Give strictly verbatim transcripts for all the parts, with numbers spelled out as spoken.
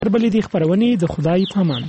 بلې د خبرونې د خدای پامان.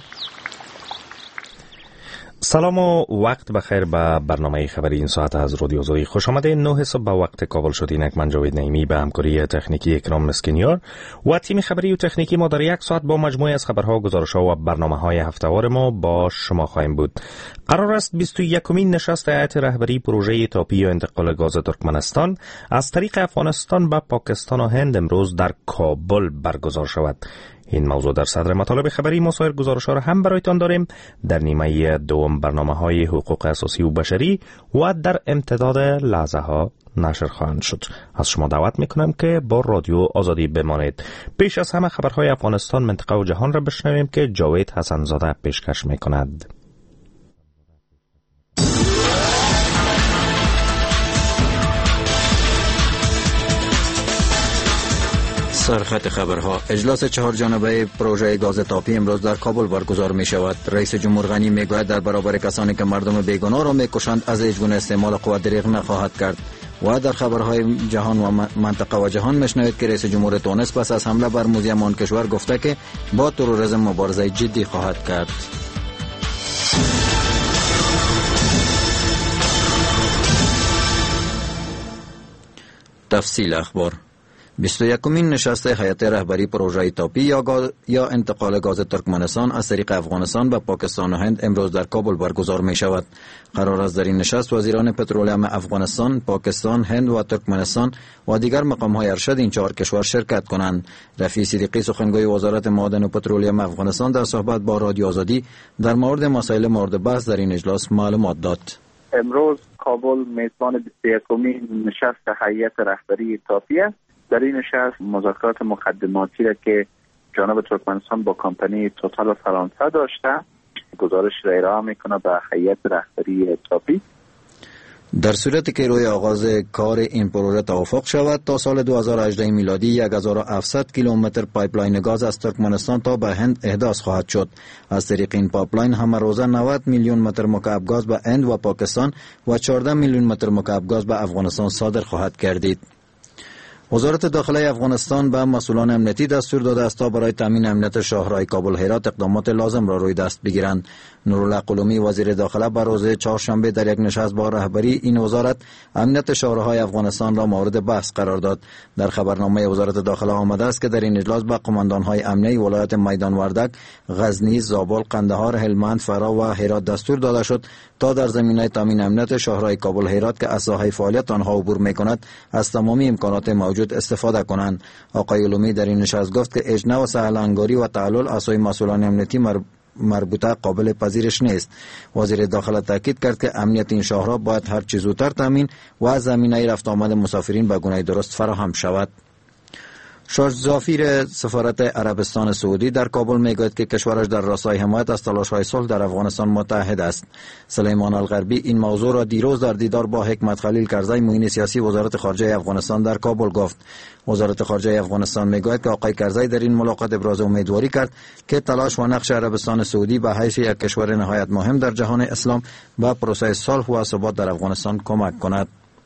سلام و وقت بخیر به برنامه خبری این ساعت از رادیو آزادی. خوش آمده. نه صبح به وقت کابل شد. اینک من جاوید نعیمی به همکاری تکنیکی اکرام مسکینیار و تیم خبری و تکنیکی ما در یک ساعت با مجموعه از خبرها، گزارش‌ها و برنامه‌های هفته‌وار ما با شما خواهیم بود. قرار است بیست و یکمین نشست هیئت رهبری پروژه تاپی و انتقال گاز ترکمنستان از طریق افغانستان به پاکستان و هند امروز در کابل برگزار شود. این موضوع در صدر مطالب خبری ما. سایر گزارش‌ها را هم برایتان داریم. در نیمه دوم برنامه‌های حقوق اساسی و بشری و در امتداد لحظه‌ها نشر خواهند شد. از شما دعوت می‌کنم که با رادیو آزادی بمانید. پیش از همه خبرهای افغانستان، منطقه و جهان را بشنویم که جاوید حسن‌زاده پیشکش می‌کند. سرخط خبرها. اجلاس چهار جانبه پروژه گاز تاپی امروز در کابل برگزار می شود. رئیس جمهور غنی می گوید در برابر کسانی که مردم بیگناه را می کشند از هیچ گونه استعمال قوت دریغ نخواهد کرد. و در خبرهای جهان و منطقه و جهان میشنوید که رئیس جمهور تونس پس از حمله بر موزیم آن کشور گفته که با تروریسم مبارزه جدی خواهد کرد. تفصیل اخبار. بیست و یکمین نشست هیئت رهبری پروژه تاپی یا, گاز یا انتقال گاز ترکمنستان از طریق افغانستان به پاکستان و هند امروز در کابل برگزار می شود. قرار است در این نشست وزیران پترولیم افغانستان، پاکستان، هند و ترکمنستان و دیگر مقام های ارشد این چهار کشور شرکت کنند. رفیع صدیقی سخنگوی وزارت معادن و پترولیم افغانستان در صحبت با رادیو آزادی در مورد مسائل مورد بحث در این اجلاس معلومات داد. امروز کابل میزبان بیست و یکمین نشست هیئت رهبری تاپی است. در این نشست مذاکرات مقدماتی را که جانب ترکمنستان با کمپانی توتال و فرانسه داشته گزارش را ارائه میکنه به هیئت رهبری تاپی. در صورتی که روی آغاز کار این پروژه توافق شود تا سال دو هزار و هجده میلادی هزار و هفتصد کیلومتر پایپلاین گاز از ترکمنستان تا به هند احداث خواهد شد. از طریق این پایپلاین هم روزه نود میلیون متر مکعب گاز به هند و پاکستان و چهارده میلیون متر مکعب گاز به افغانستان صادر خواهد گردید. وزارت داخله افغانستان به مسئولان امنیتی دستور داده است تا برای تامین امنیت شاهراه کابل هرات اقدامات لازم را روی دست بگیرند. نورالله قلومی وزیر داخله بر روز چهارشنبه در یک نشست با رهبری این وزارت امنیت شاهراهای افغانستان را مورد بحث قرار داد. در خبرنامه وزارت داخله آمده است که در این اجلاس به قماندان‌های امنیتی ولایت میدان وردک، غزنی، زابل، قندهار، هلمند، فرا و هرات دستور داده شد تا در زمینه تامین امنیت شاهراه کابل هرات که از ساحه فعالیت آنها عبور می‌کند از تمامی امکانات موجود استفاده کنند. آقای علومی در این نشست گفت که اجنا و سهل‌انگاری و تعلل از سوی مسئولان امنیتی مربوطه قابل پذیرش نیست. وزیر داخله تاکید کرد که امنیت این شاهراه باید هر چه زودتر تامین و زمینه رفت آمد مسافرین به گونه درست فراهم شود. شاه سفیر سفارت عربستان سعودی در کابل میگوید که کشورش در راستای حمایت از تلاش‌های صلح در افغانستان متحد است. سلیمان الغربی این موضوع را دیروز در دیدار با حکمت خلیل کرزی معین سیاسی وزارت خارجه افغانستان در کابل گفت. وزارت خارجه افغانستان میگوید که آقای کرزی در این ملاقات ابراز امیدواری کرد که تلاش و نقش عربستان سعودی به حیث یک کشور نهایت مهم در جهان اسلام به پروسه صلح و ثبات در افغانستان کمک کند.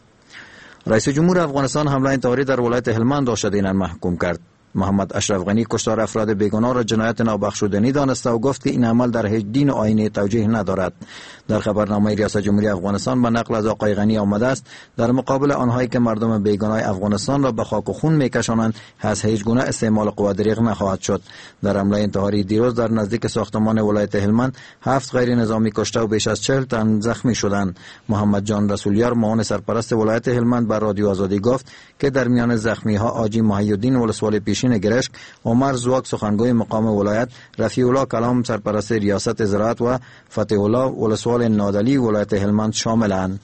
رئیس جمهور افغانستان حمله انتحاری در ولایت هلمند را شدیداً محکوم کرد. محمد اشرف غنی کشتار افراد بیگناه را جنایت نابخشودنی دانسته و گفت که این عمل در هیچ دین و آیین توجیه ندارد. در خبرنامه ریاست جمهوری افغانستان به نقل از آقای غنی آمده است در مقابل آنهایی که مردم بیگناه افغانستان را به خاک و خون میکشانند از هیچ گونه استعمال قوت دریغ نخواهد شد. در حمله انتحاری دیروز در نزدیک ساختمان ولایت هلمند هفت غیر نظامی کشته و بیش از چهل تن زخمی شدند. محمد جان رسولیار معاون سرپرست ولایت هلمند بر رادیو آزادی گفت که در میان زخمی ها آجی محی الدین ولسوالی پیشین گرشک، عمر زواک سخنگوی مقام ولایت، رفیع الله کلام سرپرست ریاست زراعت و فتح الله ولسوال نادلی ولایت هلمند شاملند.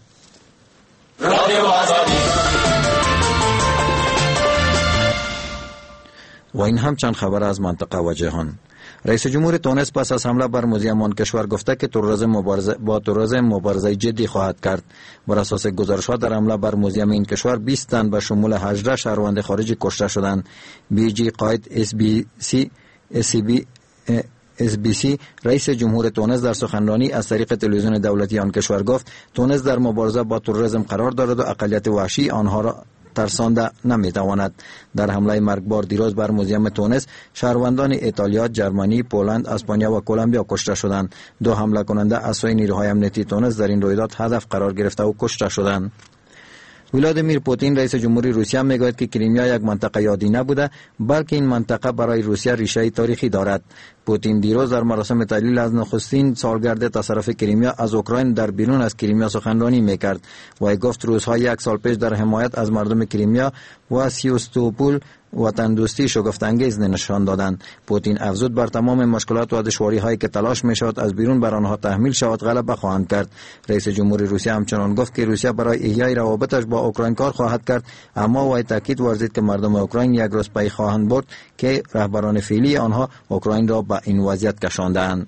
و این هم چند خبر از منطقه و جهان. رئیس جمهور تونس پس از حمله بر موزیم آن کشور گفته که تروریسم مبارزه با تروریسم مبارزه جدی خواهد کرد. بر اساس گزارش‌ها در حمله بر موزیم این کشور بیست تن به شمول هجده شهروند خارجی کشته شدند. بی جی قائد اس بی سی اس بی اس بی سی رئیس جمهور تونس در سخنرانی از طریق تلویزیون دولتی آن کشور گفت تونس در مبارزه با تروریسم قرار دارد و اقلیت وحشی آنها را ترسانده نمیتواند. در حمله مرگبار دیروز بر موزیم تونس شهروندان ایتالیا، جرمنی، پولند، اسپانیا و کلمبیا کشته شدند. دو حمله کننده از سوی نیروهای امنیتی تونس در این رویداد هدف قرار گرفته و کشته شدند. ولادیمیر پوتین رئیس جمهوری روسیه میگوید که کریمیا یک منطقه یادی نبوده، بلکه این منطقه برای روسیه ریشه تاریخی دارد. پوتین دیروز در مراسم تحلیل از نخستین سالگرد تصرف کریمیا از اوکراین در بیرون از کریمیا سخنرانی میکرد و گفت روس‌ها یک سال پیش در حمایت از مردم کریمیا و سیوستوپول وطن دوستی شگفت انگیز نشان دادند. پوتین افزود بر تمام مشکلات و دشواری هایی که تلاش می شود از بیرون بر آنها تحمیل شود غلبه خواهند کرد. رئیس جمهوری روسیه همچنان گفت که روسیه برای احیای روابطش با اوکراین کار خواهد کرد، اما وی تاکید ورزید که مردم اوکراین یک روز پی خواهند برد که رهبران فعلی آنها اوکراین را به این وضعیت کشاندند.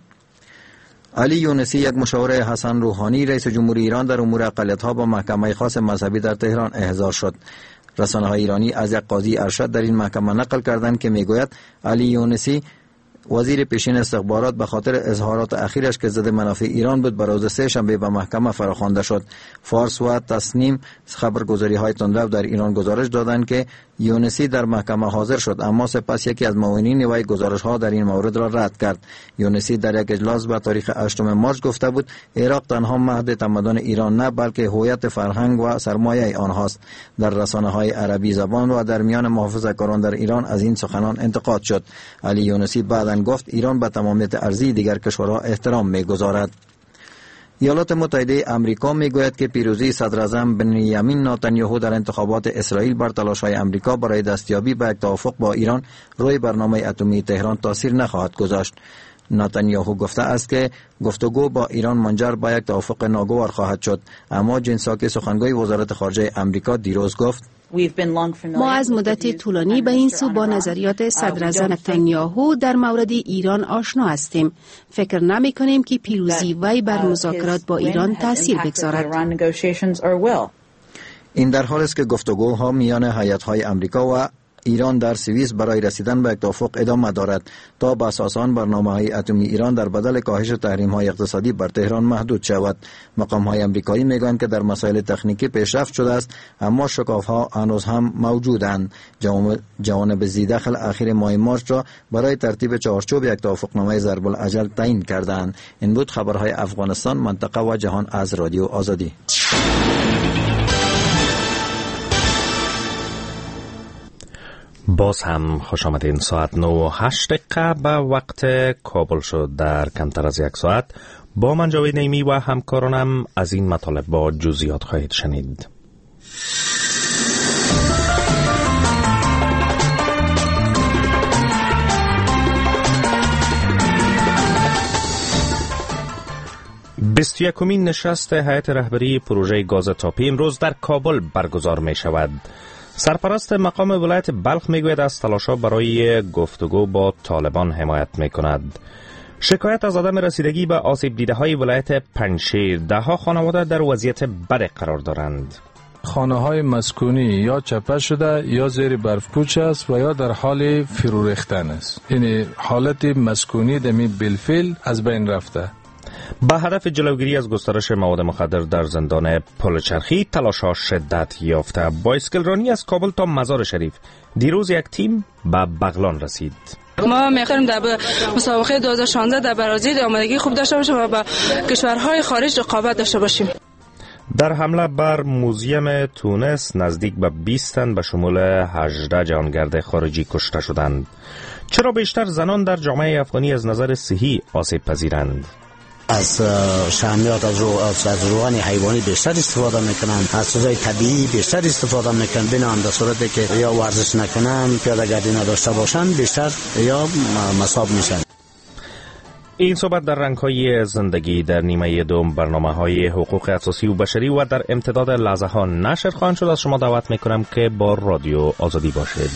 علی یونسی، یک مشاور حسن روحانی رئیس جمهوری ایران در امور اقلیت‌ها با محکمه خاص مذهبی در تهران احضار شد. رسانه‌های ایرانی از یک قاضی ارشد در این محکمه نقل کردند که میگوید علی یونسی وزیر پیشین استخبارات به خاطر اظهارات اخیرش که ضد منافع ایران بود به روز سه شنبه به محکمه فراخوانده شد. فارس و تسنیم خبرگزاری های تندرو در ایران گزارش دادند که یونسی در محکمه حاضر شد، اما سپس یکی از معاونین وی گزارش ها در این مورد را رد کرد. یونسی در یک اجلاس به تاریخ هشتم مارس گفته بود عراق تنها مهد تمدن ایران نه بلکه هویت فرهنگ و سرمایه آنهاست. در رسانه های عربی زبان و در میان محافظه‌کاران در ایران از این سخنان انتقاد شد. علی یونسی بعد گفت ایران به تمامیت ارضی دیگر کشورها احترام می‌گذارد. ایالات متحده آمریکا میگوید که پیروزی صدر اعظم بنیامین نتانیاهو در انتخابات اسرائیل بر تلاش‌های آمریکا برای دستیابی به یک توافق با ایران روی برنامه اتمی تهران تاثیر نخواهد گذاشت. نتانیاهو گفته است که گفتگو با ایران منجر به یک توافق ناگوار خواهد شد، اما جین ساکی سخنگوی وزارت خارجه آمریکا دیروز گفت ما از مدت طولانی به این سو با نظریات صدر اعظم نتانیاهو در مورد ایران آشنا هستیم. فکر نمی کنیم که پیروزی وی بر مذاکرات با ایران تاثیر بگذارد. این در حالی است که گفتگوها میان هیئت‌های آمریکا و ایران در سوئیس برای رسیدن به یک توافق ادامه دارد تا به اساس آن برنامه‌های اتمی ایران در بدل کاهش تحریم‌های اقتصادی بر تهران محدود شود. مقام‌های آمریکایی میگویند که در مسائل تکنیکی پیشرفت شده است، اما شکاف‌ها هنوز هم موجودند. جوانب ذی‌دخل اخیر ماه مارس را برای ترتیب چهارچوب یک توافقنامه ضرب الاجل تعیین کردند. این بود خبرهای افغانستان، منطقه و جهان از رادیو آزادی. باز هم خوش آمدین. ساعت نه و هشت دقیقه به وقت کابل شد. در کمتر از یک ساعت با من جاوید نیمی و همکارانم از این مطالب با جزئیات خواهید شنید. بیست و یکمین نشست هیئت رهبری پروژه گاز تاپی امروز در کابل برگزار می شود. سرپرست مقام ولایت بلخ میگوید از تلاش‌ها برای گفتگو با طالبان حمایت میکند. شکایت از عدم رسیدگی به آسیب دیده های ولایت پنجشیر، ده ها خانواده در وضعیت بد قرار دارند. خانه های مسکونی یا چپه شده یا زیر برف پوچ است و یا در حال فرو ریختن است. این حالت مسکونی دمی بالفعل از بین رفته. با هدف جلوگیری از گسترش مواد مخدر در زندان پل چرخی تلاش‌ها شدت یافته. با اسکلرانی از کابل تا مزار شریف دیروز یک تیم به بغلان رسید. ما می‌خوایم در مسابقه دو هزار و شانزده در برازیل آمادگی خوب داشته باشیم و با کشورهای خارج رقابت داشته باشیم. در حمله بر موزیم تونس نزدیک به بیست تن به شمول هجده جهانگرد خارجی کشته شدند. چرا بیشتر زنان در جامعه افغانی از نظر صحی آسیب پذیرند؟ از شحمیات از, رو از روغن حیوانی بیشتر استفاده میکنن، از چیزای طبیعی بیشتر استفاده میکنن، بنابراین در صورتی که یا ورزش نکنن، پیاده گردی نداشته باشن، بیشتر یا مصاب میشن. این صحبت در رنگ‌های زندگی در نیمه دوم برنامه‌های حقوق اساسی و بشری و در امتداد لحظه ها نشر خواهند شد. از شما دعوت میکنم که با رادیو آزادی باشید.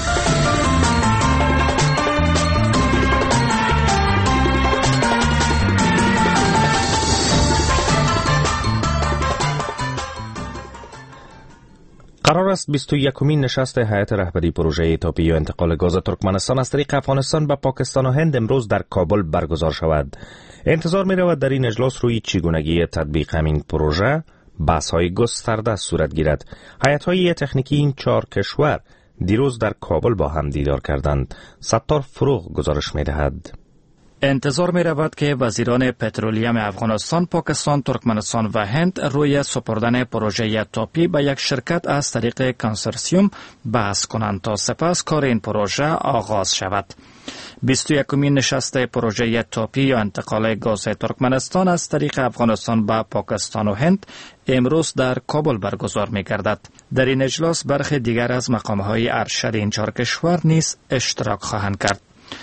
قرار است بیست و یکمین نشست هیئت رهبری پروژه تاپی و انتقال گاز ترکمنستان از طریق افغانستان به پاکستان و هند امروز در کابل برگزار شود. انتظار می رود در این اجلاس روی چگونگی تطبیق همین پروژه بحث‌های گسترده صورت گیرد. هیئت‌های تکنیکی این چهار کشور دیروز در کابل با هم دیدار کردند. ستار فروغ گزارش می‌دهد. انتظار می رود که وزیران پترولیم افغانستان، پاکستان، ترکمنستان و هند روی سپردن پروژه تاپی به یک شرکت از طریق کنسورسیوم بحث کنند تا سپس کار این پروژه آغاز شود. بیست و یکمین نشست پروژه تاپی یا انتقال گاز ترکمنستان از طریق افغانستان به پاکستان و هند امروز در کابل برگزار می گردد. در این اجلاس برخی دیگر از مقامهای ارشد این چهار کشور نیز اشتراک خواهند کرد.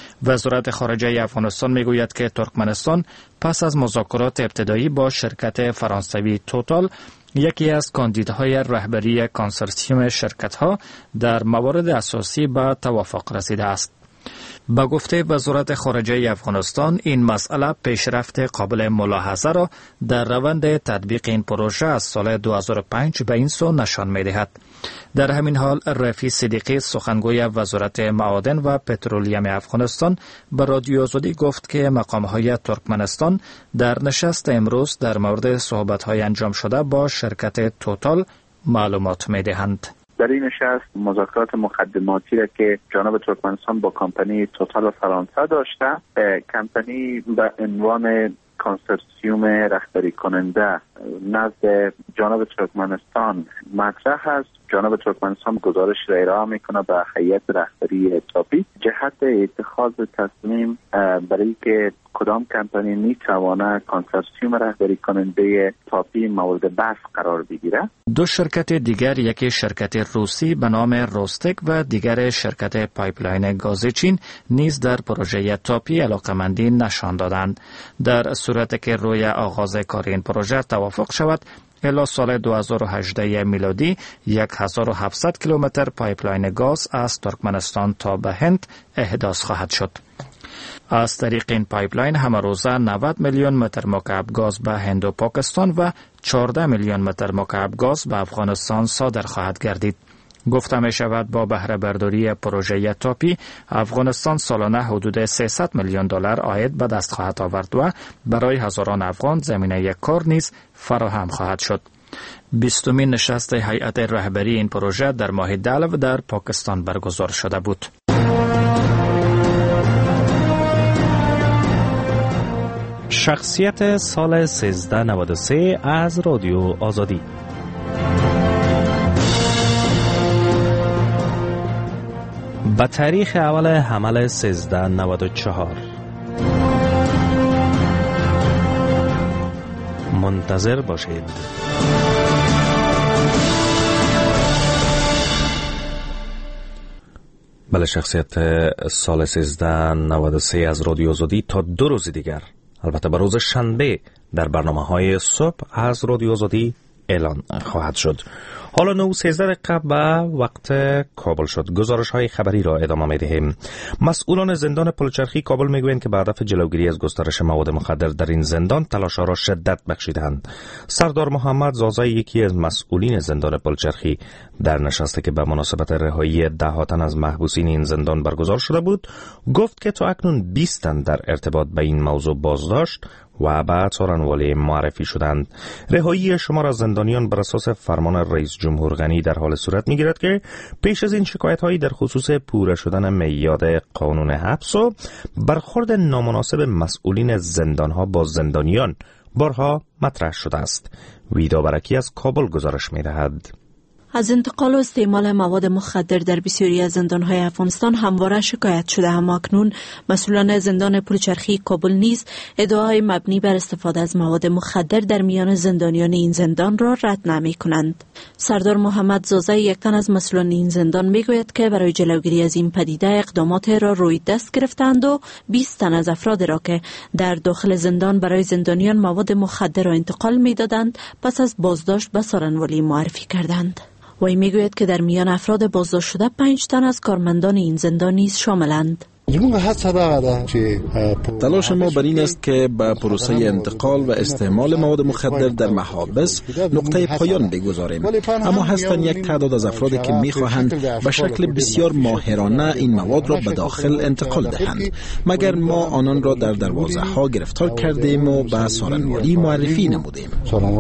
وزارت خارجه افغانستان میگوید که ترکمنستان پس از مذاکرات ابتدایی با شرکت فرانسوی توتال، یکی از کاندیدهای رهبری کنسورسیوم شرکت‌ها، در موارد اساسی به توافق رسیده است. با گفته وزارت خارجه افغانستان، این مسئله پیشرفت قابل ملاحظه را در روند تطبیق این پروژه از سال دو هزار و پنج به این سو نشان می‌دهد. در همین حال رفیع صدیقی، سخنگوی وزارت معادن و پترولیم افغانستان، به رادیو آزادی گفت که مقام‌های ترکمنستان در نشست امروز در مورد صحبت‌های انجام شده با شرکت توتال معلومات می‌دهند. در این نشست مذاکرات مقدماتی را که جانب ترکمنستان با کمپانی توتال فرانسه داشته، کمپانی به عنوان کنسورسیوم رهبری کننده نزد جانب ترکمنستان مطرح است. جانب ترکمنستان گزارش را ارائه میکنه به هیئت رهبری تاپی جهت اتخاذ تصمیم برای که کدام کمپانی میتواند کنسورسیوم رهبری کننده تاپی مورد بحث قرار بگیره. دو شرکت دیگر، یکی شرکت روسی به نام روستک و دیگر شرکت پایپلاین گاز چین، نیز در پروژه تاپی علاقمندی نشان دادند. در صورت که روی آغاز کار این پروژه توافق شود، الی سال دو هزار و هجده میلادی هزار و هفتصد کیلومتر پایپلاین گاز از ترکمنستان تا به هند احداث خواهد شد. از طریق این پایپلاین همه روزه نود میلیون متر مکعب گاز به هند و پاکستان و چهارده میلیون متر مکعب گاز به افغانستان صادر خواهد گردید. گفته می شود با بهره برداری پروژه تاپی، افغانستان سالانه حدود سیصد میلیون دلار عاید به دست خواهد آورد و برای هزاران افغان زمینه کار نیز فراهم خواهد شد. بیستمین نشست هیئت رهبری این پروژه در ماه دلو در پاکستان برگزار شده بود. شخصیت سال سیزده نود و سه از رادیو آزادی. به تاریخ اول حمل سیزده نود و چهار منتظر باشید. بله، شخصیت سال سیزده نود و سه از رادیو آزادی تا دو روز دیگر، البته به روز شنبه، در برنامه های صبح از رادیو آزادی اعلان خواهد شد. حالا نه و سیزده دقیقه به وقت کابل شد. گزارش های خبری را ادامه می دهیم. مسئولان زندان پلچرخی کابل می گویند که به هدف جلوگیری از گسترش مواد مخدر در این زندان تلاش‌ها را شدت بخشیدند. سردار محمد زازا، یکی از مسئولین زندان پلچرخی، در نشستی که به مناسبت رهایی ده ها تن از محبوسین این زندان برگزار شده بود، گفت که تا اکنون بیست تن در ارتباط به این موضوع بازداشت و بعد سارنوالی معرفی شدند. رهایی شمار از زندانیان بر اساس فرمان رئیس جمهور غنی در حال صورت می‌گیرد که پیش از این شکایت‌هایی در خصوص پوره شدن میعاد قانون حبس و برخورد نامناسب مسئولین زندان‌ها با زندانیان بارها مطرح شده است. ویدا برکی از کابل گزارش می‌دهد. از انتقال و استعمال مواد مخدر در بسیاری از زندان‌های افغانستان همواره شکایت شده، اما اکنون مسئولان زندان پلچرخی کابل نیز ادعاهای مبنی بر استفاده از مواد مخدر در میان زندانیان این زندان را رد نمی‌کنند. سردار محمد زازا، یک تن از مسئولان این زندان، میگوید که برای جلوگیری از این پدیده اقدامات را روی دست گرفتند و بیست تن از افراد را که در داخل زندان برای زندانیان مواد مخدر را انتقال می‌دادند پس از بازداشت به سارنوالی معرفی کردند. وی میگوید که در میان افراد بازداشت شده پنج تن از کارمندان این زندان نیز شاملند. تلاش ما بر این است که به پروسه انتقال و استعمال مواد مخدر در محابس نقطه پایان بگذاریم، اما هستند یک تعداد از افرادی که می‌خواهند به شکل بسیار ماهرانه این مواد را به داخل انتقال دهند، مگر ما آنان را در دروازه ها گرفتار کردیم و به سالن‌والی معرفی نمودیم.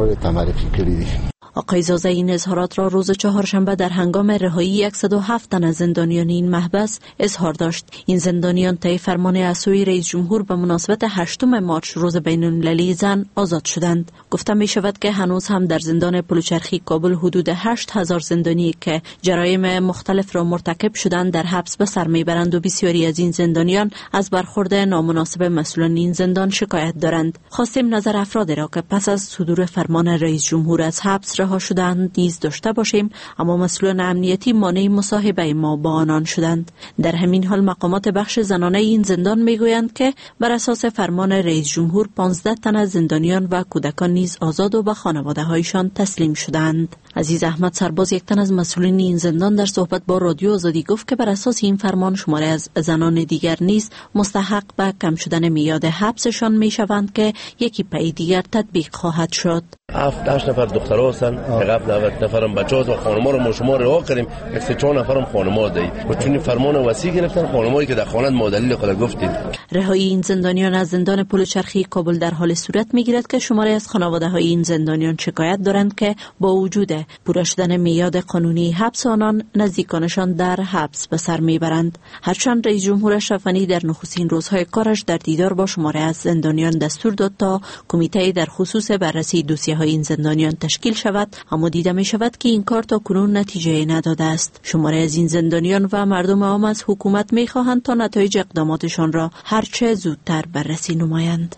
آقای زازه این اظهارات را روز چهارشنبه در هنگام رهایی صد و هفت تن از زندانیان این محبس اظهار داشت. این زندانیان طی فرمان اسوی رئیس جمهور به مناسبت هشتم مارچ روز بین المللی زن آزاد شدند. گفته می شود که هنوز هم در زندان پلوچرخی کابل حدود هشت هزار زندانی که جرایم مختلف را مرتکب شدند در حبس به سر میبرند و بسیاری از این زندانیان از برخورد نامناسب مسئولان این زندان شکایت دارند. خواستیم نظر افرادی را که پس از صدور فرمان رئیس جمهور از حبس رها شدند نیز داشته باشیم، اما مسئولان امنیتی مانع مصاحبه ما با آنان شدند. در همین حال مقامات بخش زنانه این زندان میگویند که بر اساس فرمان رئیس جمهور پانزده تن از زندانیان و کودکان نیز آزاد و به خانواده هایشان تسلیم شدند. عزیز احمد سرباز، یک تن از مسئولین این زندان، در صحبت با رادیو آزادی گفت که بر اساس این فرمان شماره از زنان دیگر نیز مستحق به کم شدن میاد حبسشان میشوند که یکی پی دیگر تطبیق خواهد شد. هفت هشت نفر دخترها هستن، قبل نود نفرم بچه‌ها و خانم‌ها رو ما شما رها کردیم، یک سه چهار نفرم خانم‌ها دهید و چون فرمان وصی گرفتن خانم‌هایی که در خانه ما دلیل خود گفتید. رهایی این زندانیان از زندان پلوچرخی کابل در حال صورت میگیرد که شماری از خانواده‌های این زندانیان شکایت دارند که با وجود پورا شدن میاد قانونی حبس آنان نزدیکانشان در حبس به سر میبرند. هرچند رئیس جمهور اشرف غنی در نخستین روزهای کارش در دیدار با شماری از زندانیان دستور داد تا کمیته در خصوص بررسی دوسیه‌های این زندانیان تشکیل شود، اما دیده می شود که این کار تا کنون نتیجه نداده است. شماری از این زندانیان و مردم عام از حکومت می خواهند تا نتایج اقداماتشان را هرچه زودتر بررسی نمایند.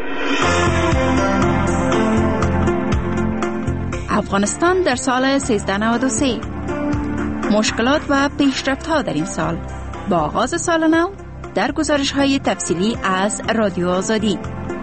افغانستان در سال سیزده نود و سه، مشکلات و پیشرفت‌ها در این سال. با آغاز سال نو در گزارش‌های تفصیلی از رادیو آزادی.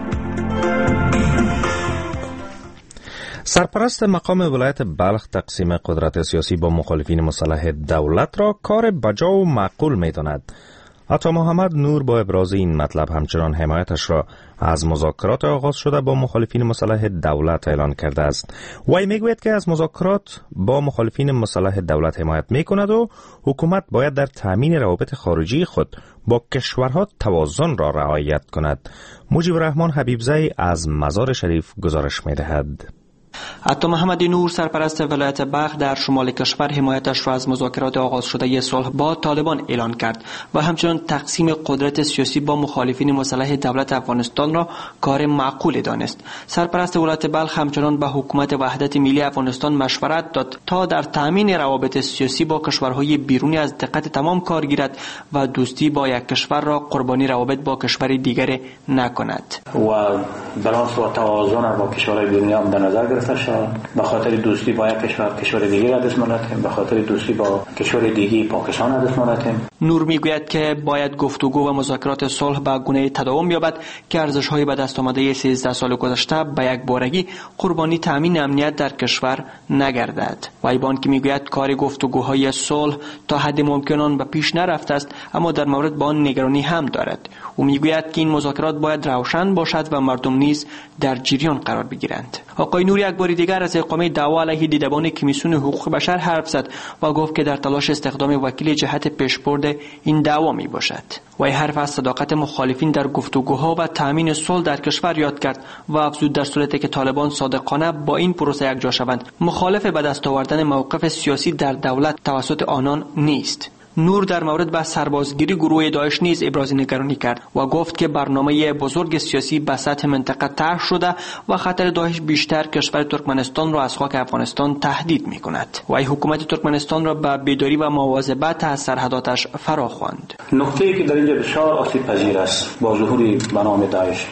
سرپرست مقام ولایت بلخ تقسیم قدرت سیاسی با مخالفین مسلح دولت را کار بجا و معقول می‌داند. عطا محمد نور با ابراز این مطلب همچنان حمایتش را از مذاکرات آغاز شده با مخالفین مسلح دولت اعلان کرده است. وی میگوید که از مذاکرات با مخالفین مسلح دولت حمایت میکند و حکومت باید در تامین روابط خارجی خود با کشورها توازن را رعایت کند. مجیب الرحمن حبیبزی از مزار شریف گزارش میدهد. عطا محمد نور سرپرست ولایت بلخ در شمال کشور حمایتش را از مذاکرات آغاز شده صلح با طالبان اعلان کرد و همچنین تقسیم قدرت سیاسی با مخالفین مسلح دولت افغانستان را کار معقول دانست. سرپرست ولایت بلخ همچنین به حکومت وحدت ملی افغانستان مشورت داد تا در تامین روابط سیاسی با کشورهای بیرونی از دقت تمام کار گیرد و دوستی با یک کشور را قربانی روابط با کشور دیگر نکند و بالانس و توازن با کشورهای بیرونی هم در نظر گرفته شد. به خاطر دوستی با یک کشور کشور دیگه دست مانتیم، به خاطر دوستی با کشور دیگه پاکستان دست مانتیم. نور میگوید که باید گفتگو و مذاکرات صلح به گونه تداوم یابد که ارزش‌های به دست آمده سیزده سال گذشته به یک بارگی قربانی تامین امنیت در کشور نگردد. وی بان که میگوید کار گفتگوهای صلح تا حد ممکن آن به پیش نرفته است، اما در مورد با آن نگرانی هم دارد. او میگوید که این مذاکرات باید روشن باشد و مردم نیز در جریان قرار بگیرند. آقای نور یک بار دیگر از اقامه دعوا علیه دیدبان کمیسیون حقوق بشر حرف زد و گفت که در تلاش استخدام وکیل جهت پیشبرد این دعوا می باشد. وی حرف از صداقت مخالفین در گفتگوها و تامین صلح در کشور یاد کرد و افزود در صورتی که طالبان صادقانه با این پروسه یکجا شوند، مخالف به دست آوردن موقف سیاسی در دولت توسط آنان نیست. نور در مورد به سربازگیری گروه داعش نیز ابراز نگرانی کرد و گفت که برنامه بزرگ سیاسی به سطح منطقه طرح شده و خطر داعش بیشتر کشور ترکمنستان را از خاک افغانستان تهدید می کند. و حکومت ترکمنستان را به بیداری و مواظبت از سرحداتش فرا خواند. نکته ای که در اینجا بسیار آسیب پذیر است با ظهور برنامه داعش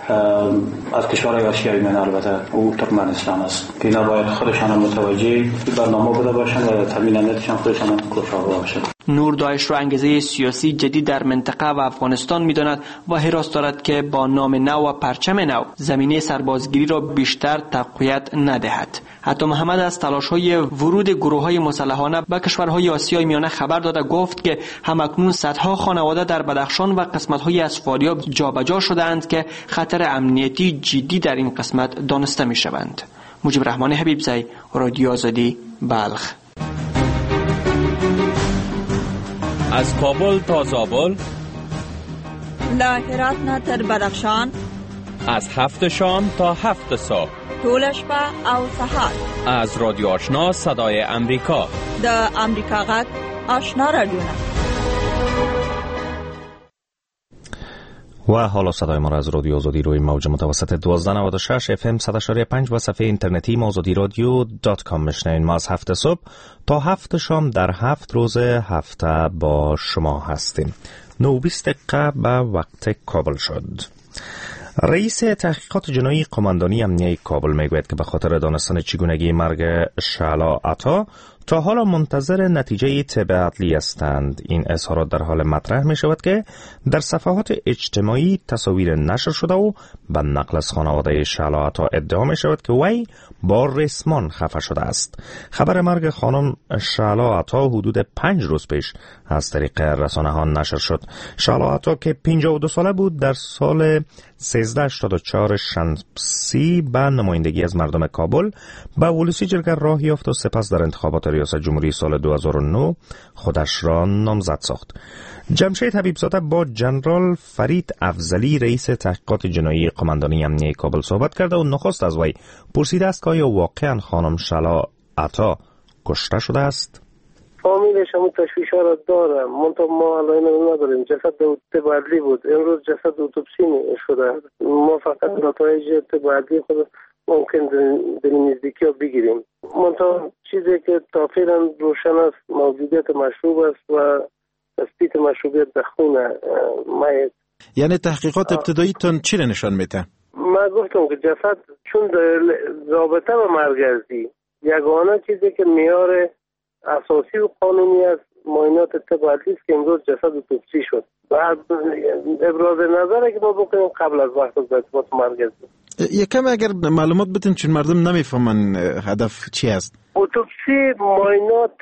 از کشورهای آسیایی من البته او ترکمنستان است که اینا باید خودشان متوجه برنامه بوده باشند و تامین امنیتشان خودشان کوشش باشند. نور داعش را انگیزه سیاسی جدید در منطقه و افغانستان می‌داند و حراس دارد که با نام نو و پرچم نو زمینه سربازگیری را بیشتر تقویت ندهد. حتی محمد از تلاش‌های ورود گروه‌های مسلحانه به کشورهای آسیای میانه خبر داده گفت که همکنون صدها خانواده در بدخشان و قسمت‌های از فاریاب جابجا شده‌اند که خطر امنیتی جدی در این قسمت دانسته می‌شوند. مجیب رحمان حبیبزی، رادیو آزادی، بلخ. از کابل تا زابل، له هرات نه تر بدخشان، از هفت شام تا هفت صبح، ټول شپه او سهار، از رادیو آشنا صدای امریکا، د امریکا غږ آشنا رادیو. و حالا صدای ما را از رادیو آزادی روی موج متوسط دوازده نود و شش اف ام صد و شش پنج و صفحه اینترنتی آزادی رادیو دات کام میشنوید. ما از هفت صبح تا هفت شام در هفت روز هفته با شما هستیم. نه و بیست دقیقه به وقت کابل شد. رئیس تحقیقات جنایی قماندانی امنیه کابل میگوید که به خاطر دانستن چگونگی مرگ شعلا عطا تا حالا منتظر نتیجه طب عدلی هستند. این اظهارات در حال مطرح می شود که در صفحات اجتماعی تصاویر نشر شده و به نقل از خانواده شعلا عطا ادعا می شود که وی با ریسمان خفه شده است. خبر مرگ خانم شعلا عطا حدود پنج روز پیش از طریق رسانه ها نشر شد. شعلا عطا که پنجاه و دو ساله بود در سال سیزده هشتاد و چهار شمسی به نمایندگی از مردم کابل به ولسی جرگه راه یافت و سپس در انتخابات ریاست جمهوری سال دو هزار و نه خودش را نامزد ساخت. جمشید حبیبزاده با جنرال فرید افضلی رئیس تحقیقات جنایی قماندانی امنیه کابل صحبت کرده و نخست از وی پرسیده است که آیا واقعا خانم شعلا عطا کشته شده است؟ فامیلش همون تشویش ها را دارم، منطقه ما الان نداریم. جسد طب عدلی بود، امروز جسد اتوپسی شده. ما فقط نتایج طب عدلی خود ممکن در نزدیکی ها بگیریم. منطقه چیزی که تا فعلا روشن است موجودیت مشروب است و تثبیت مشروبیت در خون میت. یعنی تحقیقات ابتدایی تون چی را نشان میده؟ من گفتم که جسد چون رابطه با مرگزی یگانه چیزی که معیار اساسی و قانونی است معاینات طب عدلی است که امروز جسد اتوپسی شد. بعد ابراز نظره که ما بکنیم قبل از وقت از ارتباط مرگزی. یکم اگر معلومات بتین چون مردم نمیفهمن هدف چی است. اتوپسی معاینات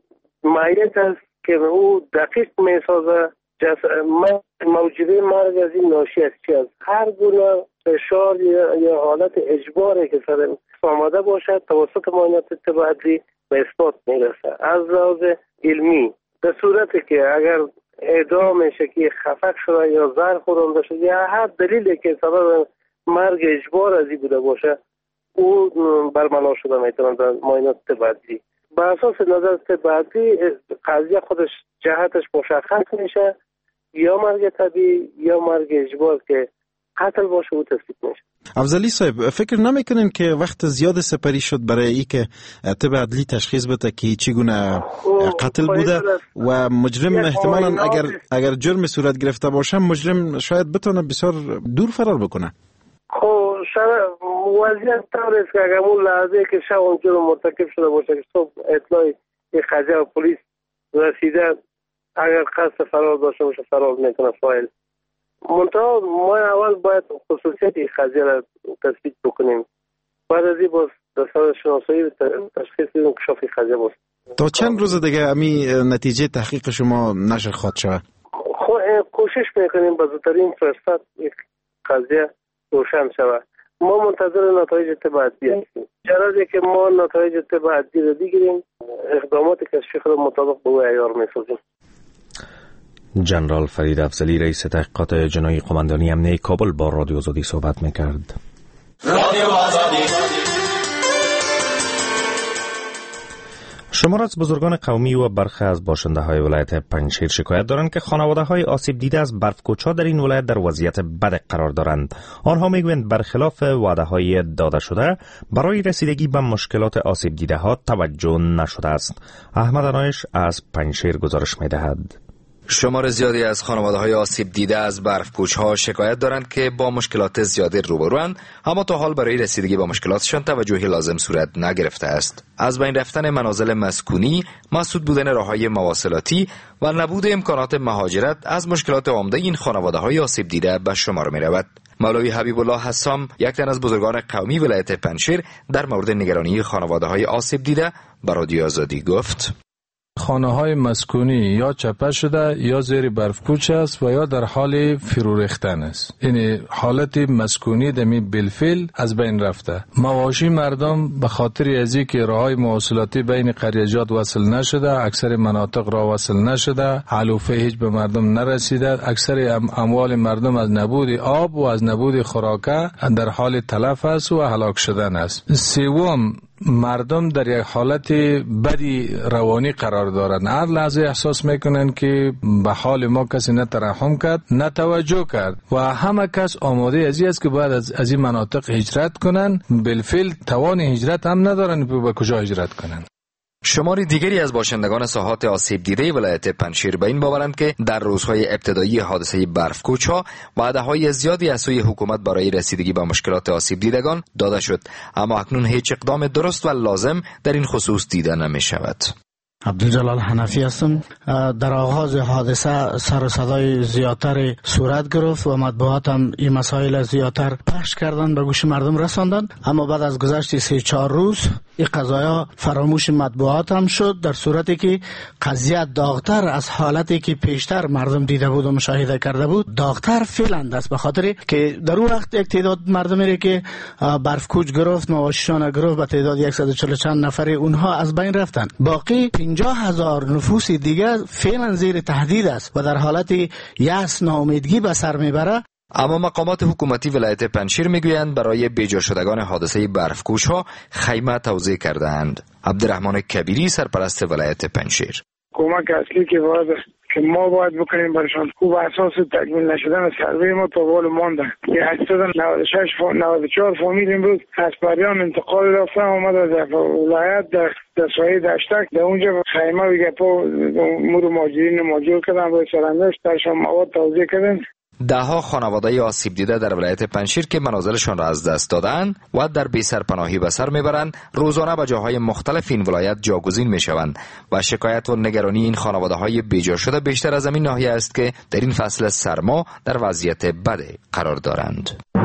میت است که او دقیق میسازه موجبه مرگ از این ناشی از چی است. هر گونه فشار یا, یا حالت اجباری که سر آمده باشد توسط معاینات طب عدلی به اثبات میرسه. از لحاظ علمی به صورتی که اگر اعدام میشه که خفق شده یا زهر خورنده شده یا هر دلیلی که سبب مرگ اجبار از این بوده باشه او برملا شده میتونه در معاینات طب عدلی. به اساس نظر طب عدلی قضیه خودش جهتش مشخص میشه، یا مرگ طبیعی یا مرگ اجبار که قتل باشه او تصدیق میشه. افضلی صاحب فکر نمیکنین که وقت زیاد سپری شد برای ای که طب عدلی تشخیص بده که چگونه قتل بوده و مجرم احتمالاً اگر اگر جرم صورت گرفته باشه مجرم شاید بتونه بسیار دور فرار بکنه؟ خب شاید وضعیت طور است که اگر اون لحظه که شب اون جرم مرتکب شده باشه که صبح اطلاع خجه و پلیس رسیده اگر قصد فرار داشته باشه فرار میکنه فایل. منتها ما اول باید خصوصیت این قضیه را تثبیت بکنیم، بعد از این باز دستان شناسایی تشخیص بدیم کشف این قضیه باز. تا چند روز دیگه امی نتیجه تحقیق شما نشر خواهد شود؟ خب کوشش میکنیم به زودترین فرصت این قضیه روشن شود. ما منتظر نتایج طب عدلی هستیم. جرازی که ما نتایج طب عدلی را بگیریم اقدامات کشفی خود مطابق به او عیار میسازیم. جنرال فرید افضلی رئیس تحقیقات جنایی قماندانی امنیه کابل با رادیو آزادی صحبت میکرد. رادیو آزادی. شمار از بزرگان قومی و برخی از باشنده های ولایت پنجشیر شکایت دارند که خانواده های آسیب دیده از برفکوچا در این ولایت در وضعیت بد قرار دارند. آنها میگویند برخلاف وعده های داده شده برای رسیدگی به مشکلات آسیب دیده ها توجه نشده است. احمد انایش از پنجشیر گزارش میدهد. شمار زیادی از خانواده‌های آسیب دیده از برف‌کوچ‌ها شکایت دارند که با مشکلات زیادی روبروند، اما تا حال برای رسیدگی با مشکلاتشان توجهی لازم صورت نگرفته است. از بین رفتن منازل مسکونی، مسدود بودن راه‌های مواصلاتی و نبود امکانات مهاجرت از مشکلات عمده این خانواده‌های آسیب دیده به شمار می‌رود. مولوی حبیب الله حسام، یک تن از بزرگان قومی ولایت پنجشیر، در مورد نگرانی خانواده‌های آسیب دیده به رادیو آزادی گفت: خانه های مسکونی یا چپه شده یا زیر برفکوچ است و یا در حال فرو ریختن است. این حالت مسکونی دمی بالفعل از بین رفته. مواشی مردم به خاطر از اینکه راههای مواصلاتی بین قریجات وصل نشده، اکثر مناطق راه وصل نشده، علوفه هیچ به مردم نرسیده، اکثر اموال مردم از نبود آب و از نبود خوراکه در حال تلف است و هلاک شدن است. سوم، مردم در یک حالت بدی روانی قرار دارند. هر لحظه احساس میکنند که به حال ما کسی نه ترحم کرد نه توجه کرد و همه کس آماده ازی است که باید از از این مناطق هجرت کنند. بالفعل توان هجرت هم ندارند به کجا هجرت کنند. شماری دیگری از باشندگان ساحات آسیب دیده ولایت پنجشیر به این باورند که در روزهای ابتدایی حادثه برفکوچ‌ها وعده‌های زیادی از سوی حکومت برای رسیدگی به مشکلات آسیب دیدگان داده شد، اما اکنون هیچ اقدام درست و لازم در این خصوص دیده نمی‌شود. عبدالجلال حنفی هستم. در آغاز حادثه سر و صدای زیادتر صورت گرفت و مطبوعات هم این مسائل زیادتر پخش کردن، به گوش مردم رساندن، اما بعد از گذشت سه چهار روز این قضایا فراموش مطبوعات هم شد، در صورتی که قضیه داغتر از حالتی که پیشتر مردم دیده بود و مشاهده کرده بود داغتر فعلا است، به خاطر که در اون وقت یک تعداد مردمی که برفکوچ گرفت، مواشیشان گرفت، به تعداد صد و چهل چند نفری اونها از بین رفتن. باقی پنجاه هزار نفوس دیگه فعلا زیر تهدید است و در حالت یأس، ناامیدگی به سر میبره. اما مقامات حکومتی ولایت پنجشیر میگویند برای بیجا شدگان حادثه برفکوچ‌ها خیمه توزیع کردند. عبدالرحمن کبیری، سرپرست ولایت پنجشیر: کمک اصلی که باید که ما باید بکنیم برشان خوب اساس تکمیل نشدن سروی ما تا بال مانده که هشتصد و نود و شش نود و چهار فامیل امروز از پریان انتقال رفتن آمد از ولایت در در سایه دشتک در اونجا خیمه و گپا مور ماجرین ماجور کردن باید سرندش درشان مواد توزیع کردن. دهها خانواده آسیب دیده در ولایت پنجشیر که منازلشان را از دست دادند و در بی سرپناهی به سر میبرند، روزانه به جاهای مختلف این ولایت جاگزین میشوند و شکایت و نگرانی این خانواده های بیجا شده بیشتر از این ناحیه است که در این فصل سرما در وضعیت بد قرار دارند.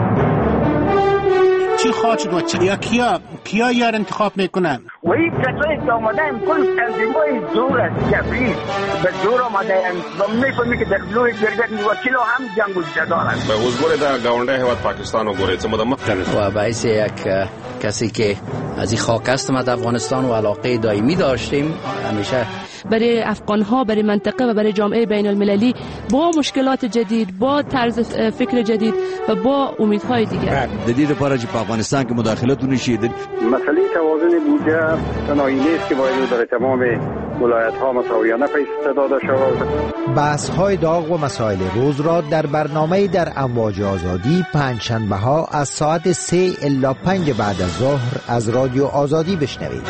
چی خواهد و چی یا کیا کیا یار انتخاب میکنن و این کسایی که آمدن کل تنظیمای دور است جبری به دور آمدن و میفهمی که در لوی گردن وکیل هم جنگ جدال است. به حضور در گاونده هواد پاکستان و گوریت مدام و باعث یک کسی که از این خاک است ما در افغانستان و علاقه دائمی داشتیم همیشه برای افغان ها، برای منطقه و برای جامعه بین المللی با مشکلات جدید، با طرز فکر جدید و با امیدهای دیگر. جدید پارا چې په افغانستان کې مداخلتونه شي. مسئله توازن بودجه تنهایی نیست که باید در تمام ولایت ها مساویانه پیش داده شود. بحث های داغ و مسائل روز را در برنامه در امواج آزادی پنجشنبه ها از ساعت سه الی پنج بعد از ظهر از رادیو آزادی بشنوید.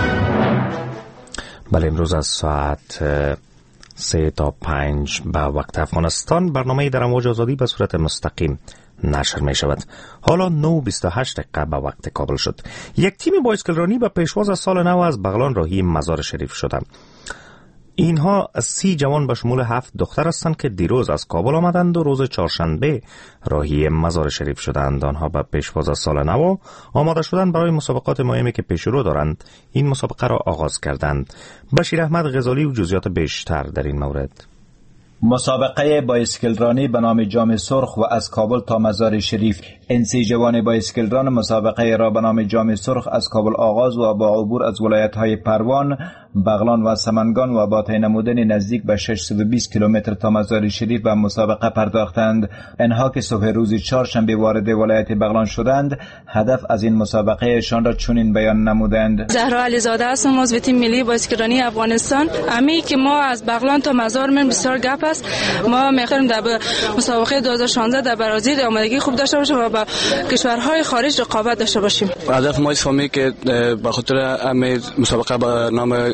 بله، امروز از ساعت سه تا پنج به وقت افغانستان برنامه در امواج آزادی به صورت مستقیم نشر می شود. حالا نه و بیست و هشت دقیقه به وقت کابل شد. یک تیم بایسکلرانی به پیشواز سال نو از بغلان راهی مزار شریف شدند. اینها سی جوان به شمول هفت دختر هستند که دیروز از کابل آمدند و روز چهارشنبه راهی مزار شریف شدند. آنها به پیشواز سال نو آماده شدند برای مسابقات مهمی که پیش رو دارند. این مسابقه را آغاز کردند. بشیر احمد غزالی و جزئیات بیشتر در این مورد. مسابقه بایسکلرانی به نام جام سرخ و از کابل تا مزار شریف. این سی جوان بایسکلران مسابقه را به نام جام سرخ از کابل آغاز و با عبور از ولایت‌های پروان، بغلان و سمنگان و با طی نمودن نزدیک به ششصد و بیست کیلومتر تا مزار شریف به مسابقه پرداختند. اینها که صبح روز چهارشنبه وارد ولایت بغلان شدند، هدف از این مسابقه شان را چنین بیان نمودند. زهرا علیزاده هستم، عضو تیم ملی بایسکلرانی افغانستان. امی که ما از بغلان تا مزار من بسیار گپ است. ما می‌خوایم در مسابقه دو هزار و شانزده در برازیل آمادگی خوب داشته باشیم و با کشورهای خارج رقابت داشته باشیم. هدف ما است که به خاطر امی مسابقه به نام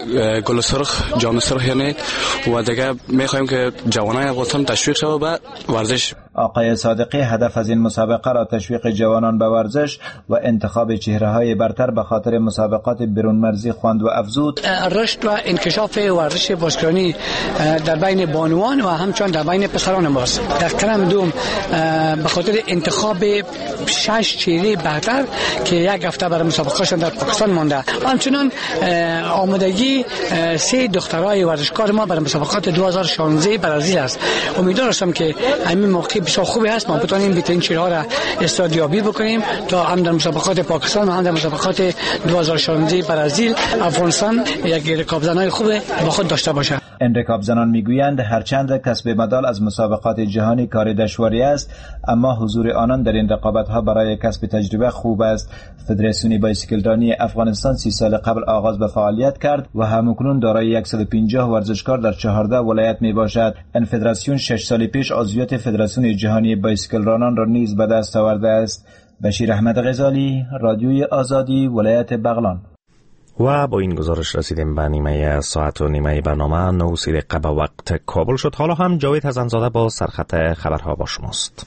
گل سرخ، جام سرخ یعنی و دیگه میخوایم که جوانای افغانستان تشویق شود به ورزش. آقای صادقی هدف از این مسابقه را تشویق جوانان به ورزش و انتخاب چهره‌های برتر به خاطر مسابقات برون مرزی خواند و افزود رشد و انکشاف ورزش بازیگرانی در بین بانوان و همچنین در بین پسران ماست. در ترم دوم به خاطر انتخاب شش چهره برتر که یک هفته برای مسابقهشان در پاکستان مانده. همچنین آمادگی سه دخترای ورزشکار ما برای مسابقات دو هزار و شانزده برازیل است. امیدوار هستم که همین موقع بسیار خوبی است ما بتونیم بهترین چهره‌ها را استادیابی بکنیم تا هم در مسابقات پاکستان و هم در مسابقات دو هزار و شانزده برازیل افغانستان یک رکابزنای خوب با خود داشته باشه. این رکابزنان میگویند هرچند کسب مدال از مسابقات جهانی کار دشواری است، اما حضور آنان در این رقابت‌ها برای کسب تجربه خوب است. فدراسیون بایسکلرانی افغانستان سی سال قبل آغاز به فعالیت کرد و همکنون دارای صد و پنجاه ورزشکار در چهارده ولایت میباشد. این فدراسیون شش سال پیش عضویت فدراسیون جهانی بایسکلرانان را نیز به دست آورده است. بشیر احمد غزالی، رادیوی آزادی، ولایت بغلان. و با این گزارش رسیدیم به نیمه ساعت و نیمه برنامه. نه دقیقه به وقت کابل شد. حالا هم جاوید حسن‌زاده با سرخط خبرها با شماست.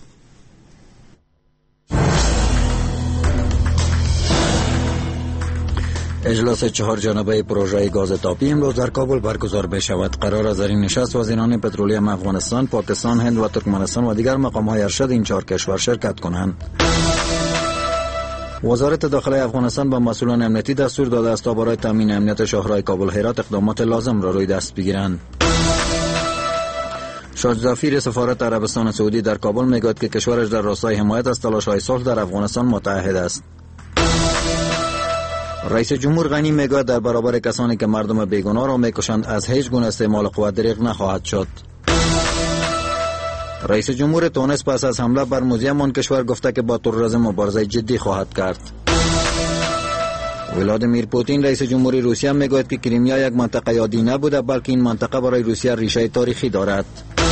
اجلاس چهار جانبه پروژه گاز تاپی امروز در کابل برگزار بشود. قرار است در این نشست وزیران پترولیم افغانستان، پاکستان، هند و ترکمنستان و دیگر مقام‌های ارشد این چهار کشور شرکت کنند. وزارت داخلی افغانستان با مسئولان امنیتی دستور داده است تا برای تامین امنیت شاهراه کابل هرات اقدامات لازم را روی دست بگیرند. شاه ظفیر سفارت عربستان سعودی در کابل میگوید که کشورش در راستای حمایت از تلاش‌های صلح در افغانستان متعهد است. رئیس جمهور غنی میگوید در برابر کسانی که مردم بیگناه را میکشند از هیچ گونه استعمال قوت دریغ نخواهد شد. رئیس جمهور تونس پس از حمله بر موزیم آن کشور گفته که با تروریسم مبارزه جدی خواهد کرد. ولادیمیر پوتین رئیس جمهوری روسیه میگوید که کریمیا یک منطقه یادی نبوده بلکه این منطقه برای روسیه ریشه تاریخی دارد.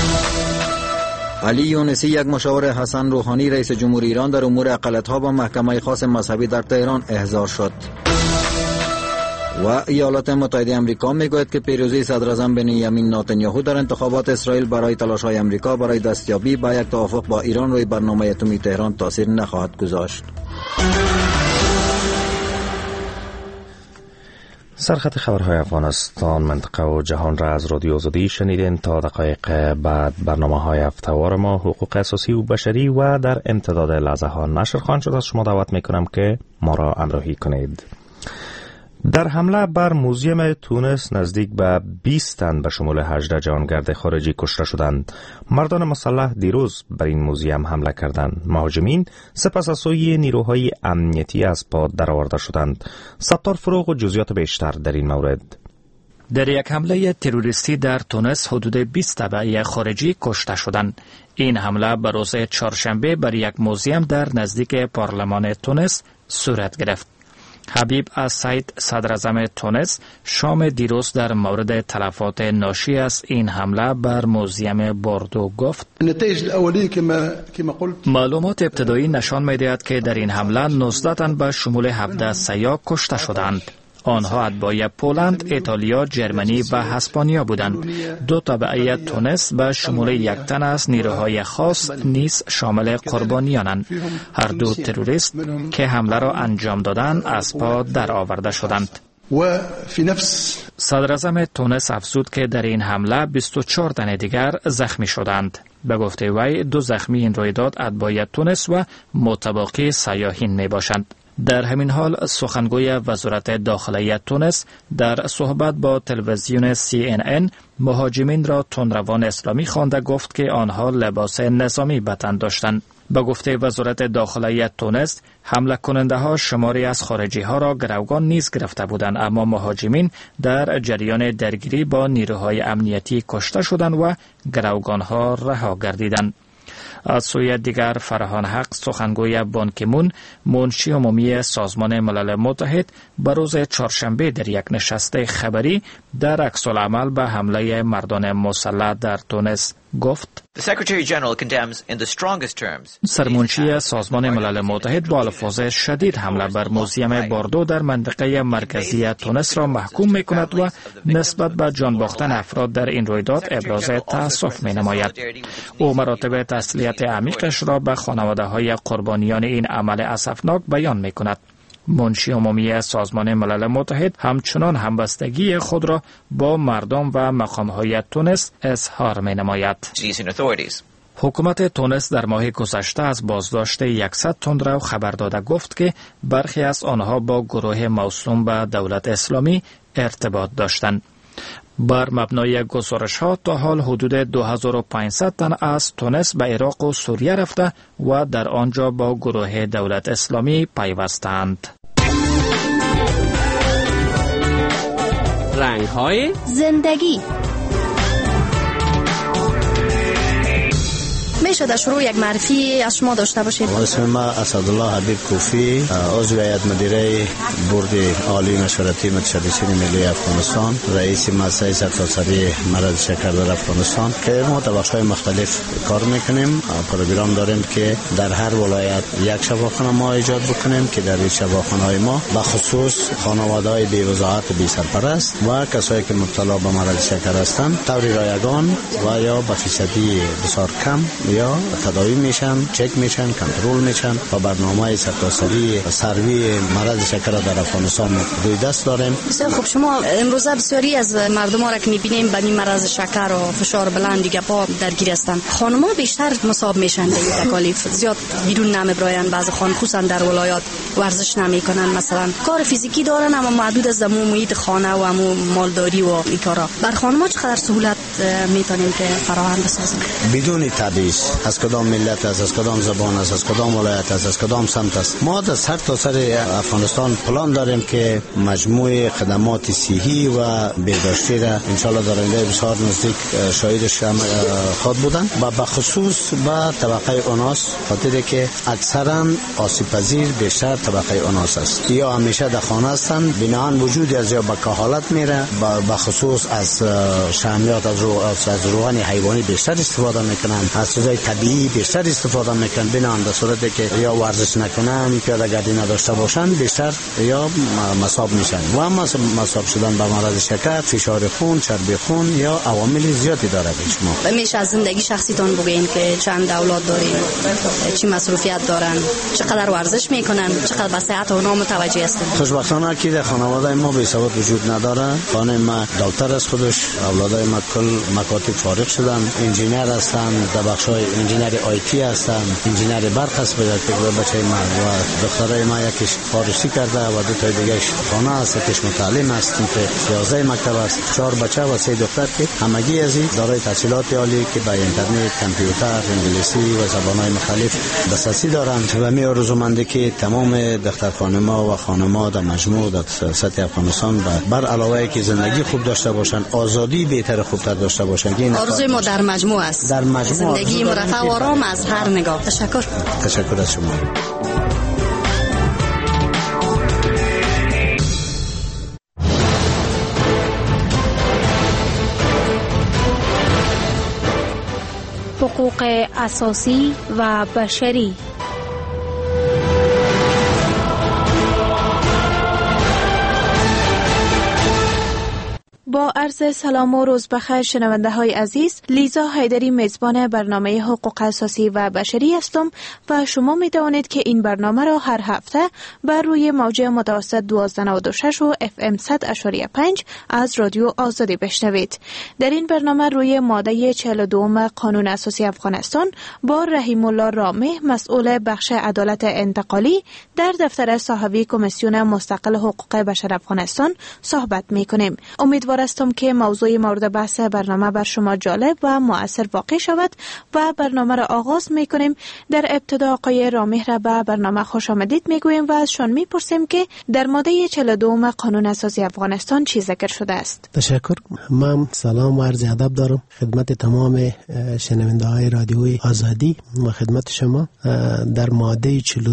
علی یونسی یک مشاور حسن روحانی رئیس جمهوری ایران در امور اقلیت‌ها با محکمه خاص مذهبی در تهران احضار شد. و ایالات متحده آمریکا میگوید که پیروزی صدراعظم بنیامین نتانیاهو در انتخابات اسرائیل برای تلاش‌های آمریکا برای دستیابی به یک توافق با ایران روی برنامه اتمی تهران تاثیر نخواهد گذاشت. سرخط خبرهای افغانستان، منطقه و جهان را از رادیو آزادی شنیدین. تا دقایق بعد برنامه‌های هفته‌وار ما حقوق اساسی و بشری و در امتداد لحظه ها نشر خواهند شد. از شما دعوت میکنم که ما را همراهی کنید. در حمله بر موزیم تونس نزدیک به بیست تن به شمول هجده جهانگرد خارجی کشته شدند. مردان مسلح دیروز بر این موزیم حمله کردند. مهاجمین سپس از سوی نیروهای امنیتی از پا درآورده شدند. ستار فروغ و جزئیات بیشتر در این مورد. در یک حمله تروریستی در تونس حدود بیست تبعی خارجی کشته شدند. این حمله به روز چهارشنبه بر یک موزیم در نزدیک پارلمان تونس صورت گرفت. حبیب از سید صدراعظم تونس شام دیروز در مورد تلفات ناشی از این حمله بر موزیم بوردو گفت: معلومات ابتدایی نشان می‌دهد که در این حمله نوزده تن به شمول هفده سیاه کشته شدند. آنها اتباع پولند، ایتالیا، جرمنی و اسپانیا بودند. دو تبعه تونس به شمول یک تن از نیروهای خاص نیز شامل قربانیانند. هر دو تروریست که حمله را انجام دادند از پا درآورده شدند. صدراعظم تونس افزود که در این حمله بیست و چهار تن دیگر زخمی شدند. به گفته وی دو زخمی این رویداد اتباع تونس و متباقی سیاحین می باشند. در همین حال سخنگوی وزارت داخلی تونس در صحبت با تلویزیون سی ان ان مهاجمین را تندروان اسلامی خوانده گفت که آنها لباس نظامی به تن داشتند. به گفته وزارت داخلی تونس حمله کننده ها شماری از خارجی ها را گروگان نیز گرفته بودند، اما مهاجمین در جریان درگیری با نیروهای امنیتی کشته شدند و گروگان ها رها گردیدند. از سوی دیگر فرهان حق سخنگوی بان کی مون منشی عمومی سازمان ملل متحد به روز چهارشنبه در یک نشست خبری در عکس‌العمل به حمله مردان مسلح در تونس گفت سرمنشی سازمان ملل متحد با الفاظ شدید حمله بر موزیم باردو در منطقه مرکزی تونس را محکوم می کند و نسبت به جان باختن افراد در این رویداد ابراز تأسف می نماید. او مراتب تسلیت عمیقش را به خانواده های قربانیان این عمل اسفناک بیان می کند. منشی عمومی سازمان ملل متحد همچنان همبستگی خود را با مردم و مقام‌های تونس اظهار می‌نماید. حکومت تونس در ماه گذشته از بازداشت صد تندرو خبر داده گفت که برخی از آنها با گروه موسوم به دولت اسلامی ارتباط داشتند. بر مبنای گزارش‌ها تا حال حدود دو هزار و پانصد تن از تونس به عراق و سوریه رفته و در آنجا با گروه دولت اسلامی پیوستند. رنگ‌های زندگی. میشه شروع یک معرفی از شما داشته باشید؟ اسم ما اسدالله حبیب کوفی، عضو هیئت مدیره بورد عالی مشورتی متشددین ملی افغانستان، رئیس مؤسسه سرتاسری مرض شکر در افغانستان که ما در بخش‌های مختلف کار میکنیم. پروگرام داریم که در هر ولایت یک شفاخانه ما ایجاد بکنیم که در این شفاخانه‌های ما به خصوص خانواده‌های بی وضاحت و بی سرپرست و کسایی که مبتلا به مرض شکر هستند طور رایگان و یا به فیصدی بسیار کم یا تداوی میشن، چک میشن، کنترل میشن و برنامه سرتاسری سروی مرض شکر در افغانستان روی دست داریم. بسیار خوب. شما امروزه بسیاری از مردم ها را که میبینیم به این مرض شکر و فشار بلند دیگه پا درگیر هستند. خانم‌ها بیشتر مصاب میشن به این تکالیف، زیاد بیرون نمیبراین، بعضی خانم خصوصا در ولایات ورزش نمیکنن، مثلا کار فیزیکی دارن اما محدود از زمو محیط خانه و امو مالداری و این کارا. بر خانم‌ها چقدر سهولت میتونیم که فراهم بسازیم بدون تبعیض؟ از کدام ملت است، از کدام زبان است، از کدام ولایت است، از کدام سمت است. ما در سر تا سر افغانستان پلان داریم که مجموعه خدمات صحی و بهداشتی را ان شاء الله در آینده بسیار نزدیک شاهدش خود بودن و به خصوص با طبقه اوناس، خاطر که اکثرا آسیب پذیر بیشتر طبقه اوناس است. یا همیشه در خانه هستند، بنابراین وجود از یا به کحالت میره، به خصوص از شحمیات از رو از روغن حیوانی بیشتر استفاده میکنن، از چیزای طبیعی بیشتر استفاده میکنن. بنابراین در صورتی که یا ورزش نکنن، پیاده گردی نداشته باشن، بیشتر یا مصاب میشن و مصاب شدن به مرض شکر، فشار خون، چربی خون یا عوامل زیادی داره. شما میشه از زندگی شخصیتون بگین که چند اولاد دارین، چی مصروفیت دارن، چقدر ورزش میکنن، چقدر به صحت اونها متوجه هستن؟ خوشبختانه که در خانواده ما بی سواد وجود نداره. خانه ما دکتر است خودش، اولادای ما کل مکاتب فارغ شدن، انجینیر هستن، در بخشای انجینیر آی تی هستن، انجینیر برق است. به بچه ما و دخترای ما یکیش فارسی کرده و دو تا دیگه‌اش خانه است، یکیش متعلم است که یازده مکتب است. چهار بچه و سه دختر که همگی از این دارای تحصیلات عالی که به اینترنت، کامپیوتر، انگلیسی و زبان‌های مختلف دسترسی دارند و می آرزومند که تمام دختر خانم‌ها و خانم‌ها در مجموع در سطح افغانستان بر علاوه که زندگی خوب داشته باشند، آزادی بهتر خوبتر داشته باشند. آرزوی ما در مجموع است، در مجموع زندگی مرفه و آرام از هر نگاه. تشکر. تشکر از شما. حقوق اساسی و بشری. با عرض سلام و روز بخیر شنونده های عزیز، لیزا حیدری میزبان برنامه حقوق اساسی و بشری هستم و شما می توانید که این برنامه را هر هفته بر روی موج متوسط دوازده نود و شش و اف ام صد اشاری پنج از رادیو آزادی بشنوید. در این برنامه روی ماده چهل و دو قانون اساسی افغانستان با رحیم الله رامه، مسئول بخش عدالت انتقالی در دفتر صاحبی کمیسیون مستقل حقوق بشر افغانستان صحبت می کنیم. امیدوارم هستم که موضوع مورد بحث برنامه بر شما جالب و مؤثر واقع شود و برنامه را آغاز می کنیم. در ابتدا آقای رامه را به برنامه خوش آمدید می گوییم و ازشان می پرسیم که در ماده چهل و دو قانون اساسی افغانستان چی ذکر شده است. تشکر. من سلام و عرض ادب دارم خدمت تمام شنونده های رادیوی آزادی و خدمت شما. در ماده چهل و دو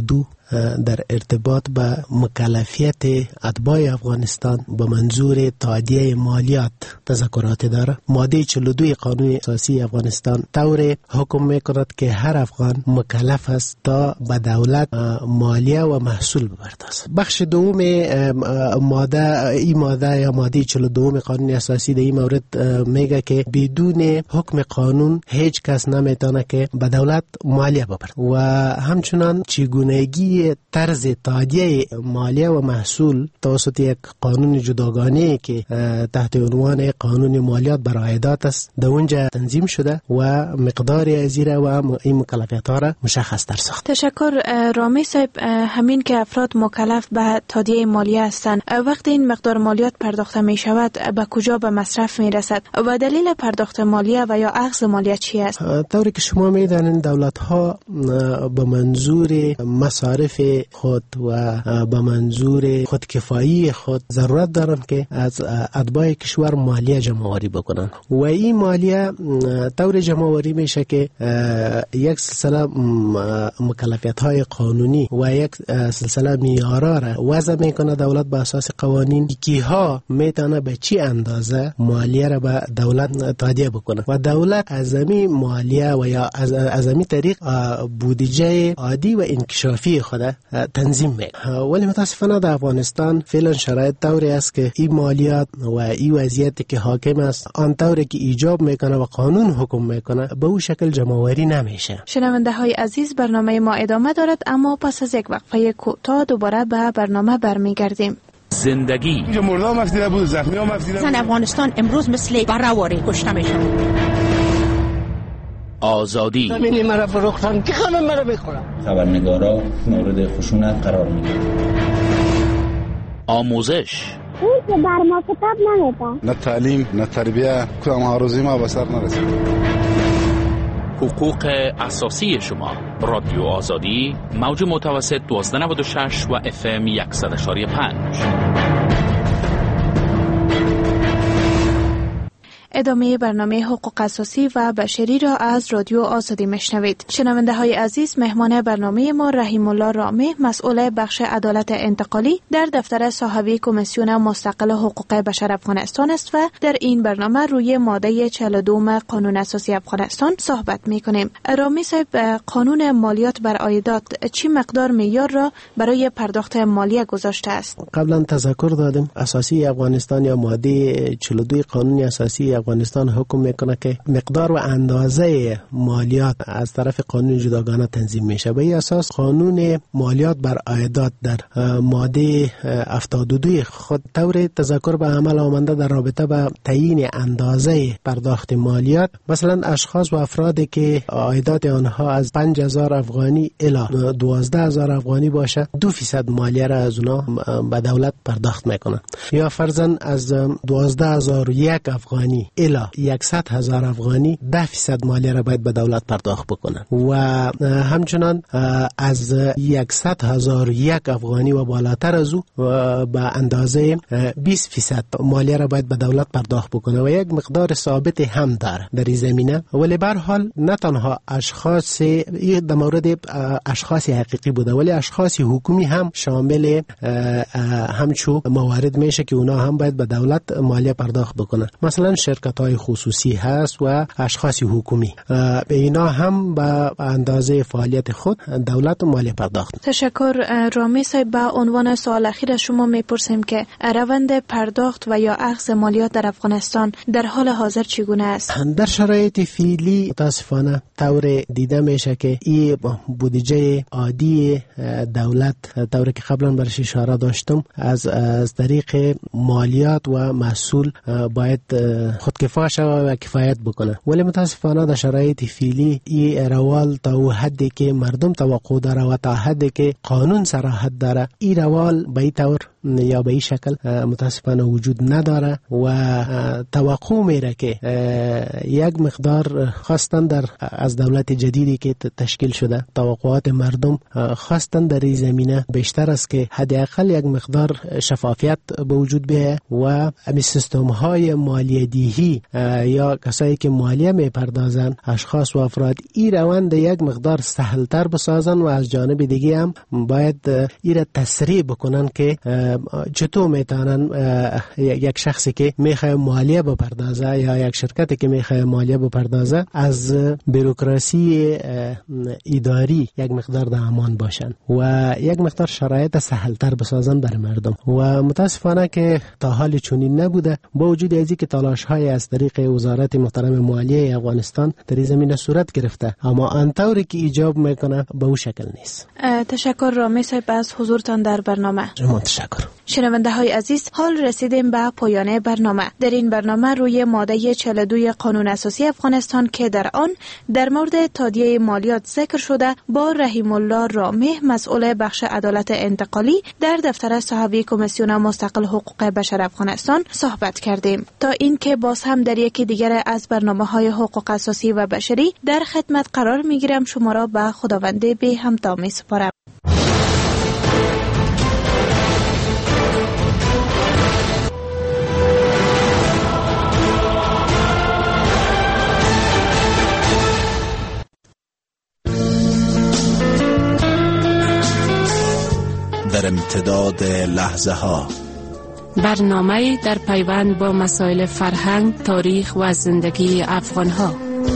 در ارتباط به مکلفیت اتباع افغانستان به منظور تادیه مالیات تذکرات داره. ماده چهل و دو قانون اساسی افغانستان طور حکم میکند که هر افغان مکلف است تا به دولت مالیه و محصول بپردازد. بخش دوم ماده این ماده یا ماده چهل و دو قانون اساسی در این مورد میگه که بدون حکم قانون هیچ کس نمیتونه که به دولت مالیه بپردازد و همچنان چگونگی طرز تادیه مالیه و محصول توسط یک قانون جداگانه که تحت عنوان قانون مالیات بر عایدات است در اونجا تنظیم شده و مقدار ازیره و این مکلفیت ها را مشخص در ساخت. تشکر رامی صاحب. همین که افراد مکلف به تادیه مالیه هستند، وقتی این مقدار مالیات پرداخته می شود به کجا به مصرف می رسد و دلیل پرداخت مالیه و یا اخذ مالیه چی است؟ طوری که شما می دانید دولت ها به منظور مصارف خود و به منظور خودکفایی خود ضرورت دارند که از اتباع کشور مالیه جمع‌آوری بکنن و این مالیه طور جمع‌آوری میشه که یک سلسله مکلفیت های قانونی و یک سلسله معیارا را وضع میکنه دولت به اساس قوانین که ها میتونه به چی اندازه مالیه را به دولت تادیه بکنه و دولت از این مالیه و یا از این طریق بودجه عادی و انکشافی خود تنظیم میکنه. ولی متاسفانه در افغانستان فعلا شرایط طوری است که این مالیات و این وضعیتی که حاکم است آن طوری که ایجاب میکنه و قانون حکم میکنه به اون شکل جمع‌آوری نمیشه. شنونده های عزیز، برنامه ما ادامه دارد اما پس از یک وقفه کوتاه دوباره به برنامه برمیگردیم. زندگی اینجا مرده هم افدیده بود، زخمی هم افدیده بود. زن افغانستان امروز مثل بره‌واری کشته میشه. آزادی زمینی مرا فروختن که خانم مرا بخورم. خبرنگارا مورد خشونت قرار میگیرن. آموزش اون که بر ما کتاب نمیده. نه تعلیم نه تربیه کدام آرزوی ما به سر نرسید. حقوق اساسی شما. رادیو آزادی موج متوسط دوازده نود و شش و اف ام صد و پنج. ادامه برنامه حقوق اساسی و بشری را از رادیو آزادی میشنوید. شنونده های عزیز، مهمان برنامه ما رحیم الله رامی، مسئول بخش عدالت انتقالی در دفتر صاحبی کمیسیون مستقل حقوق بشر افغانستان است و در این برنامه روی ماده چهل و دو قانون اساسی افغانستان صحبت میکنیم. رامی صاحب، قانون مالیات بر عایدات چی مقدار معیار را برای پرداخت مالیه گذاشته است؟ قبلا تذکر دادم اساسی افغانستان یا ماده چهل و دو قانون اساسی افغانستان حکم میکنه که مقدار و اندازه مالیات از طرف قانون جداگانه تنظیم میشه. به این اساس قانون مالیات بر عایدات در ماده هفتاد و دو خود طور تذکر به عمل آمده در رابطه با تعیین اندازه پرداخت مالیات. مثلا اشخاص و افرادی که عایدات آنها از پنج هزار افغانی الی دوازده هزار افغانی باشه دو فیصد مالیه را از اونها به دولت پرداخت میکنه، یا فرضاً از دوازده هزار و یک افغانی الی صد هزار افغانی ده فیصد مالیه را باید به دولت پرداخت بکنن و همچنان از صد هزار و یک افغانی و بالاتر از او به اندازه بیست فیصد مالیه را باید به دولت پرداخت بکنه و یک مقدار ثابت هم داره در این زمینه. ولی به هر حال نه تنها اشخاص در مورد اشخاص حقیقی بوده ولی اشخاص حکومی هم شامل همچو موارد میشه که اونا هم باید به دولت مالیه پرداخت بکنه. مثلا شرکت های خصوصی هست و اشخاص حکومی، به اینا هم به اندازه فعالیت خود دولت مالیه پرداخت. تشکر رامی صاحب. به عنوان سوال اخیر از شما میپرسیم که روند پرداخت و یا اخذ مالیات در افغانستان در حال حاضر چگونه است؟ در شرایط فعلی متاسفانه طور دیده میشه که این بودجه عادی دولت طور که قبلا برش اشاره داشتم از از طریق مالیات و محصول باید خودکفا شود و کفایت بکنه، ولی متاسفانه در شرایط فعلی این روال تا حدی که مردم توقع داره و تا حدی که قانون صراحت داره این روال به این طور یا به این شکل متاسفانه وجود نداره و توقع میره که یک مقدار خواستن در از دولت جدیدی که تشکیل شده، توقعات مردم خواستن در این زمینه بیشتر است که حداقل یک مقدار شفافیت به وجود بیاید و همین سیستم های مالیه دهی یا کسایی که مالیه میپردازن، اشخاص و افراد، این روند یک مقدار سهلتر بسازن و از جانب دیگه هم باید این تسریع بکنن که چطور میتونن یک شخصی که میخواد مالیه بپردازه یا یک شرکتی که میخواد مالیه بپردازه از بروکراسی اداری یک مقدار در امان باشن و یک مقدار شرایط سهلتر بسازن برای مردم. و متاسفانه که تا حال چنین نبوده، با وجود ازی که تلاش های از طریق وزارت محترم مالیه افغانستان در این زمینه صورت گرفته، اما آنطوری که ایجاب میکنه به اون شکل نیست. تشکر رامی صاحب از حضورتان در برنامه. شما تشکر. شنونده های عزیز، حال رسیدیم به پایان برنامه. در این برنامه روی ماده چهل و دو قانون اساسی افغانستان که در آن در مورد تادیه مالیات ذکر شده با رحیم الله رامی، مسئول بخش عدالت انتقالی در دفتر صاحبی کمیسیون مستقل حقوق بشر افغانستان صحبت کردیم. تا اینکه باز هم در یکی دیگر از برنامه‌های حقوق اساسی و بشری در خدمت قرار می‌گیرم، شما را به خداوند بی همتا می‌سپارم. در امتداد لحظه ها، برنامه در پیوند با مسائل فرهنگ، تاریخ و زندگی افغان ها.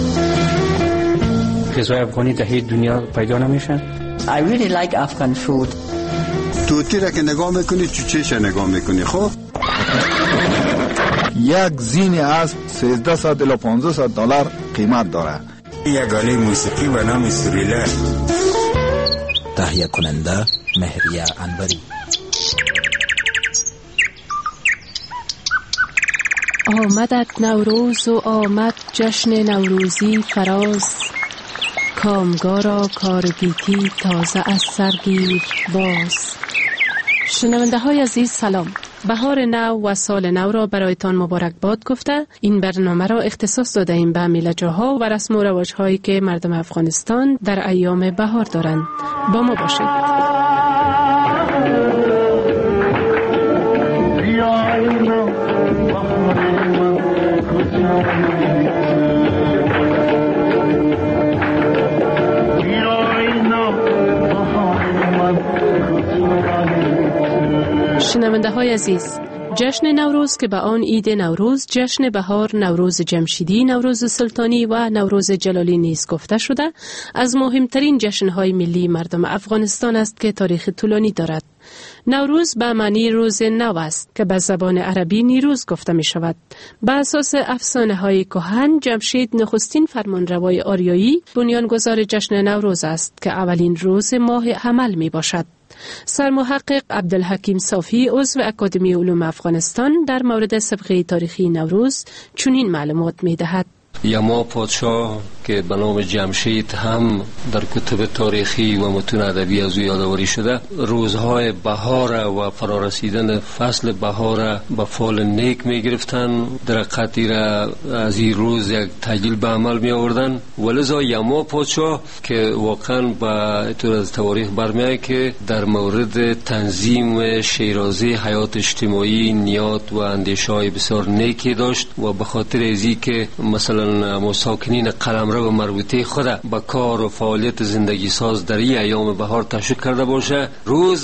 غذای افغانی در هیچ دنیا پیدا نمیشن. I really like Afghan food. توتی را که نگاه میکنی چوچهش نگاه میکنی. خب یک زین اسب سیزده صد الی پانزده صد دلار قیمت داره. یک آله موسیقی به نام سوریلا. تهیه کننده مهریه انوری. آمدت نوروز و آمد جشن نوروزی فراز، کامگارا کارگیتی تازه از سرگیر باز. شنونده های عزیز سلام. بهار نو و سال نو را برایتان مبارکباد گفته این برنامه را اختصاص داده ایم به میله‌جوها و رسم و رواج هایی که مردم افغانستان در ایام بهار دارند. با ما باشید. شنونده های عزیز، جشن نوروز که به آن عید نوروز، جشن بهار، نوروز جمشیدی، نوروز سلطانی و نوروز جلالی نیز گفته شده، از مهمترین جشنهای ملی مردم افغانستان است که تاریخ طولانی دارد. نوروز به معنی روز نو است که به زبان عربی نیروز گفته می شود. به اساس افسانه های کهن، جمشید نخستین فرمانروای آریایی بنیانگذار جشن نوروز است که اولین روز ماه حمل می باشد. سرمحقق عبدالحکیم صافی عضو اکادمی علوم افغانستان در مورد سابقه تاریخی نوروز چنین معلومات می دهد. یما پادشاه که به نام جمشید هم در کتب تاریخی و متون ادبی از او یادآوری شده، روزهای بهار و فرارسیدن فصل بهار به فال نیک می گرفتن، درقتی را از این روز یک تجلیل به عمل می آوردن. ولذا یما پادشاه که واقعا به طور از تاریخ برمیاد که در مورد تنظیم شیرازه حیات اجتماعی نیات و اندیشه‌های بسیار نیکی داشت و به خاطر ازی که مثلا مساکنین قلمرو و مربوطه خود با کار و فعالیت زندگی ساز در این ایام بهار تشویق کرده باشه، روز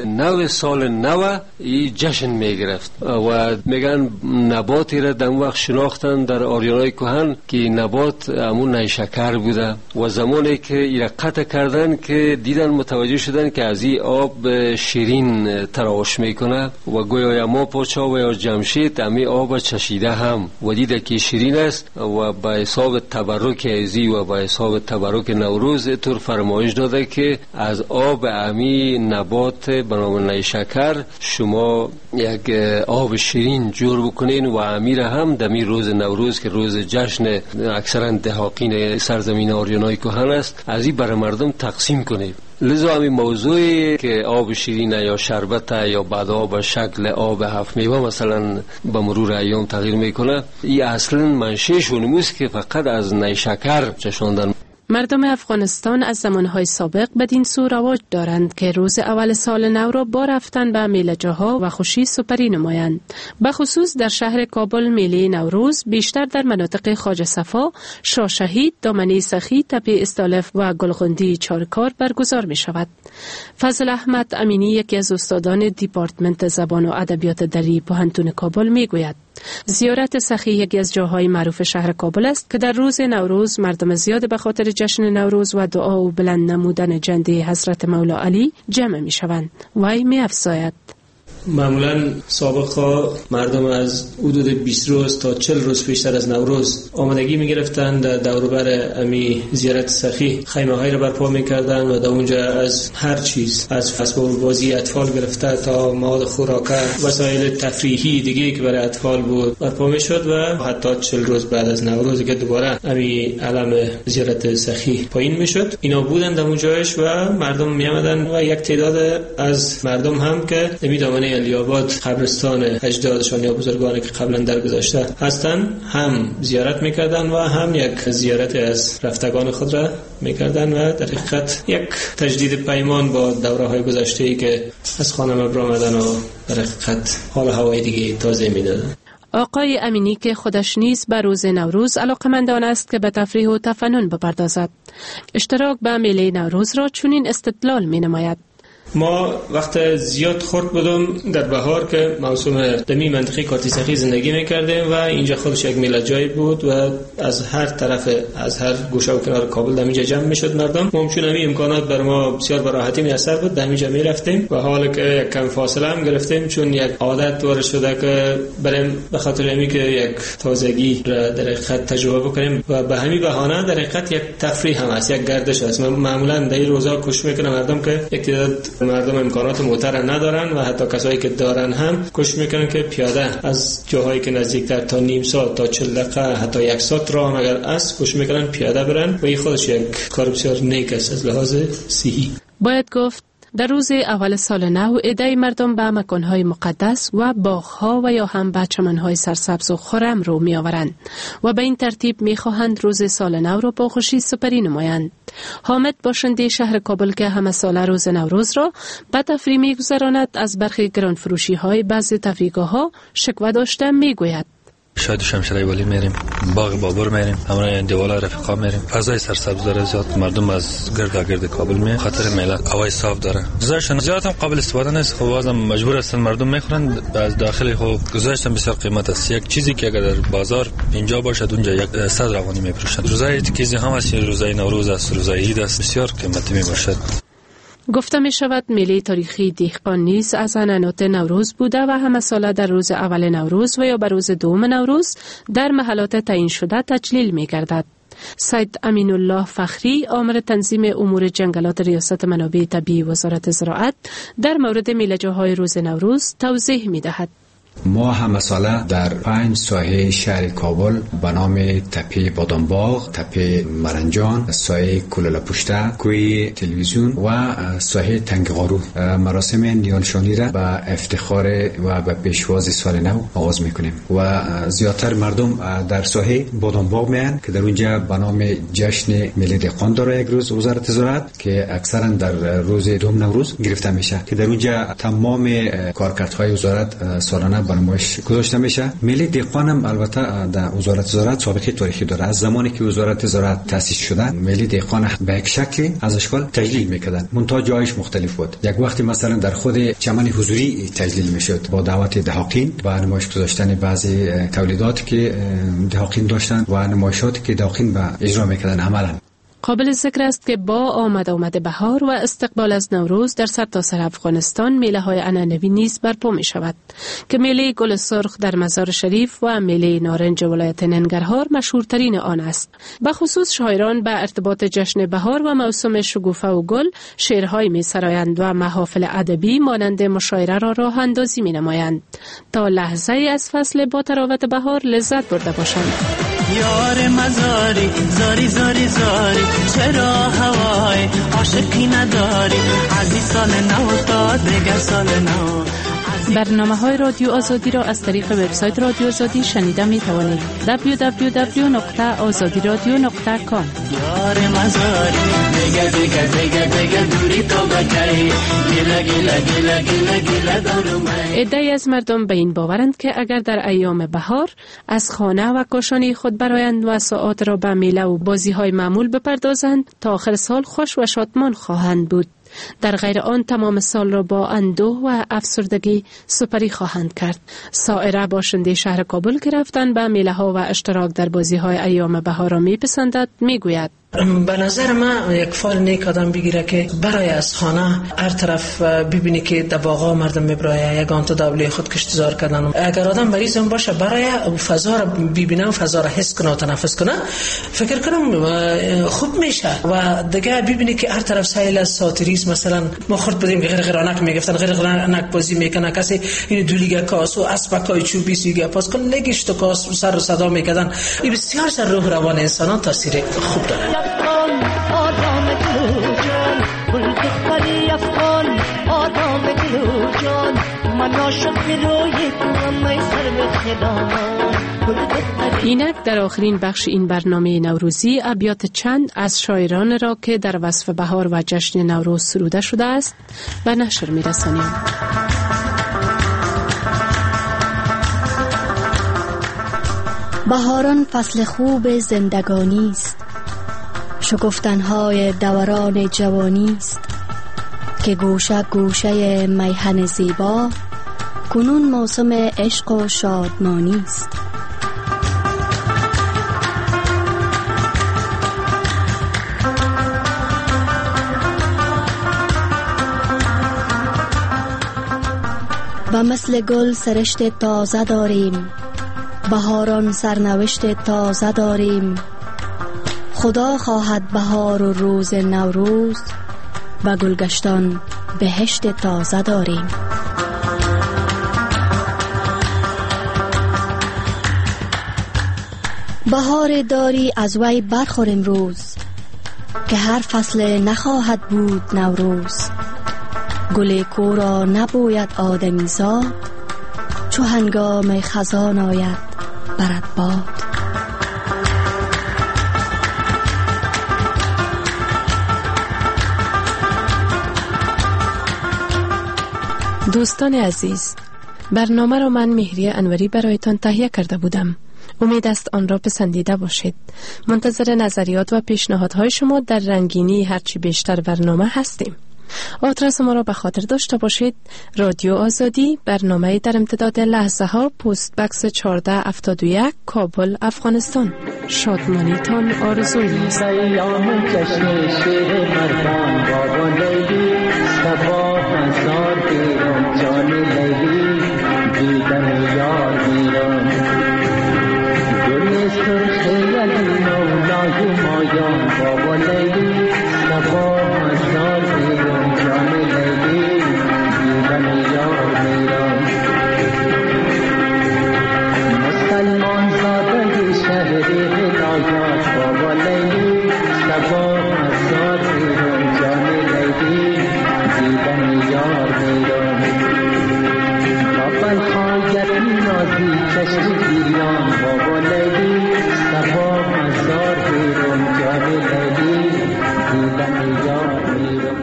نو سال نو این جشن میگرفت و میگن نباتی را در وقت شناختن در آریانای کهن که نبات همون نیشکر بوده و زمانی که این قطع کردن که دیدن متوجه شدن که از این آب شیرین تراوش میکنه و گویا یما پادشاه و یا جمشید امی آب چشیده هم و دیده که شیرین است و با حساب تبرک ازی و با حساب تبرک نوروز طور فرمایش داده که از آب امی نبات به نام نیشکر شما یک آب شیرین جور بکنین و امیر هم دمی روز نوروز که روز جشن اکثرا دهاقین سرزمین آریانای کهن است از این بر مردم تقسیم کنید لذا همین موضوعی که آب شیرین یا شربت یا بعد آب شکل آب هفت میوه مثلا به مرور ایام تغییر میکنه، این اصلا منشأش اونموست که فقط از نیشکر چشاندن. مردم افغانستان از زمانهای سابق بدین سو رواج دارند که روز اول سال نو را با رفتن به میله‌جاها و خوشی سپری نمایند. به خصوص در شهر کابل میله نوروز بیشتر در مناطق خواجه صفا، شاه شهید، دامنه سخی، تپه استالف و گلغندی چارکار برگزار می شود. فضل احمد امینی یکی از استادان دیپارتمنت زبان و ادبیات دری پوهنتون کابل می گوید زیارت سخی یکی از جاهای معروف شهر کابل است که در روز نوروز مردم زیاد به خاطر جشن نوروز و دعا و بلند نمودن جنده حضرت مولا علی جمع می شوند. وی می افزاید معمولا سابقا مردم از حدود بیست روز تا چهل روز پیشتر از نوروز آمادگی می گرفتند در دور بر امی زیارت سخی خیمه های را برپا می کردند و در اونجا از هر چیز از اسباب بازی اطفال گرفته تا مواد خوراکه وسایل تفریحی دیگه که برای اطفال بود برپا می شد و حتی چهل روز بعد از نوروز که دوباره امی علم زیارت سخی پایین می شد اینا بودند در اونجاش و مردم می آمدند و یک تعداد از مردم هم که نمی‌دانند علی‌آباد قبرستان اجدادشان یا بزرگانی که قبلا درگذشته هستند هم زیارت میکردن و هم یک زیارت از رفتگان خود را میکردن و در حقیقت یک تجدید پیمان با دوره های گذشته ای که از خانه مبر آمدن و در حقیقت حال هوای دیگه تازه میدادن. آقای امینی که خودش نیز به روز نوروز علاقمندان است که به تفریح و تفنن بپردازد. اشتراک به میله نوروز را چنین استدلال می نماید. ما وقت زیاد خورد بودم در بهار که موسم دمی منطقه کاتی سخی زندگی میکردیم و اینجا خودش یک میله جای بود و از هر طرف از هر گوشه و کنار کابل در اینجا جمع میشد مردم. ما چون همین امکانات بر ما بسیار به راحتی میسر بود در اینجا میرفتیم و حال که یک کم فاصله هم گرفتیم چون یک عادت وارد شده که بریم به خاطر همین که یک تازگی را در حقیقت تجربه بکنیم و به همین بهانه در حقیقت یک تفریح هم است، یک گردش است. معمولا در این روزا کوشش میکنم مردم که یک تعداد مردم امکانات موتر ندارن و حتی کسایی که دارن هم کوشش میکنن که پیاده از جاهایی که نزدیکتر تا نیم ساعت تا چهل دقیقه حتی یک ساعت راه اگر است کوشش میکنن پیاده برن و این خودش یک کار بسیار نیک است از لحاظ صحی. باید گفت در روز اول سال نو عده‌ای مردم به مکانهای مقدس و باغ‌ها و یا هم به چمن‌های سرسبز و خرم رو می‌آورند و به این ترتیب می‌خواهند روز سال نو را با خوشی سپری نمایند. حامد باشنده شهر کابل که همه ساله روز نوروز را به تفریح می‌گذراند از برخی گرانفروشی‌های بعضی تفریحگاه‌ها شکوه داشته می‌گوید. شاید شمشیرای ولی میریم، باغ بابور میریم، همراه دیوالا رفیقا میریم. فضای سرسبز داره، زیاد مردم از گرد گرد کابل میان، خاطر میلاد هوای صاف داره. گزارششون زیاد هم قابل استفاده نیست، خب بازم مجبور هستن مردم میخورن. از داخل خب گزارششون بسیار قیمت است. یک چیزی که اگر در بازار اینجا باشد اونجا یک صد روانی میفروشن. روزای تیکیزی هم است، روزای نوروز است، روزای عید است، بسیار قیمتی میباشد. گفته می شود میله تاریخی دهقان نیز از عنعنات نوروز بوده و همه ساله در روز اول نوروز و یا بر روز دوم نوروز در محلات تعیین شده تجلیل می گردد. سید امین الله فخری آمر تنظیم امور جنگلات ریاست منابع طبیعی وزارت زراعت در مورد میله‌جاهای روز نوروز توضیح می دهد. ما همه ساله در پنج ساحه شهر کابل به نام تپه بادامباغ، تپه مرنجان، ساحه کلال پشته، کوی تلویزیون و ساحه تنگ قارو مراسم نیالشانی را به افتخار و به پیشواز سال نو آغاز میکنیم و زیادتر مردم در ساحه بادامباغ میان که در اونجا به نام جشن میله دهقان داره یک روز وزارت زراعت که اکثرا در روز دوم نوروز گرفته میشه که در اونجا تمام کارکردهای وزارت سالانه برنامه‌اش گذاشته میشه. میله دهقان هم البته در وزارت زراعت سابقه تاریخی داره. از زمانی که وزارت زراعت تأسیس شده میله دهقان به یک شکل از اشکال تجلیل میکردن. منتها جایش مختلف بود. یک وقتی مثلا در خود چمن حضوری تجلیل میشد با دعوت دهقان و نمایش گذاشتن بعضی تولیدات که دهقان داشتن و نمایشاتی که دهقان به اجرا میکردن عملا. قابل ذکر است که با آمد آمد بهار و استقبال از نوروز در سرتاسر افغانستان میله های عنعنوی نیز برپا می شود که میله گل سرخ در مزار شریف و میله نارنج ولایت ننگرهار مشهورترین آن است. به خصوص شاعران به ارتباط جشن بهار و موسم شکوفه و گل شعرهای می سرایند و محافل ادبی مانند مشاعره را راه اندازی می نمایند تا لحظه از فصل با تراوت بهار لذت برده باشند. یار مزاری زاری زاری زاری چرا هوای عاشقی نداری عزیز سال نو تا دیگر سال نو. برنامه های رادیو آزادی را از طریق وبسایت رادیو آزادی شنیده می توانید. دبلیو دبلیو دبلیو دات آزادی رادیو دات کام. یار مزاری دیگه دیگه دیگه دیگه دوری تو بکی گیله گیله گیله گیله گیله دارو می. عده‌ای از مردم به این باورند که اگر در ایام بهار از خانه و کاشانه خود برایند و ساعات را به میله و بازی های معمول بپردازند تا آخر سال خوش و شادمان خواهند بود. در غیر آن تمام سال را با اندوه و افسردگی سپری خواهند کرد. سائره باشنده شهر کابل که رفتن به میله ها و اشتراک در بازی های ایام بهار را می پسندد می گوید به نظر من یک فال نیک آدم بگیره که برای از خانه هر طرف ببینی که در باغا مردم میبرای یگان تو دابلی خود کشتزار کردن. اگر آدم مریض باشه برای فضا را ببینه و فضا را حس کنه و تنفس کنه فکر کنم خوب میشه و دیگه ببینی که هر طرف سایل از ساتریز مثلا ما خورد بدیم غیر غیرانک میگفتن غیر غیرانک بازی میکنه کسی این دولیگه کاس و اسبکای چوبی سیگه پاس کن نگیش تو کاس سر و صدا میکردن. این بسیار سر روح روان انسانان تاثیر خوب داره. آدم گلوجان بلد خری افغان آدم گلوجان من عاشق روی تو می سر بخدامان. اینک در آخرین بخش این برنامه نوروزی ابیات چند از شاعران را که در وصف بهار و جشن نوروز سروده شده است به نشر می‌رسانیم. بهاران فصل خوب زندگانی است، شکفتنهای دوران جوانی است که گوشه گوشه میهن زیبا کنون موسم عشق و شادمانی است. و مثل گل سرشت تازه داریم، بهاران سرنوشت تازه داریم. خدا خواهد بهار و روز نوروز و گلگشتان بهشت تازه داریم. بهار داری از وی برخور امروز که هر فصل نخواهد بود نوروز. گل کو را نبوید آدمی زاد چو هنگام خزان آید برد باد. دوستان عزیز، برنامه را من مهریه انوری برایتان تهیه کرده بودم. امید است آن را پسندیده باشید. منتظر نظریات و پیشنهادهای شما در رنگینی هرچی بیشتر برنامه هستیم. آدرس ما را به خاطر داشته باشید: رادیو آزادی، برنامه در امتداد لحظه ها، پست بکس چهارده هفتاد و یک، کابل، افغانستان. شادمانیتان آرزوییم. سیام جشن شیر مردان بابا لیلی سبا هزار بیرون جان لیلی دیدن یار بیرون گل سرخ علی مولای مایان بابا لیلی سبا هزار بیرون جان لیلی دیدن یار بیرون مسلمان زاده شهری هدایات بابا لیلی سبا هزار بیرون جان لیلی دیدن یار بیرون بابا خواهد نازی چشم گیریان بابا لیلی سبا هزار بیرون جان لیلی دیدن یار بیرون.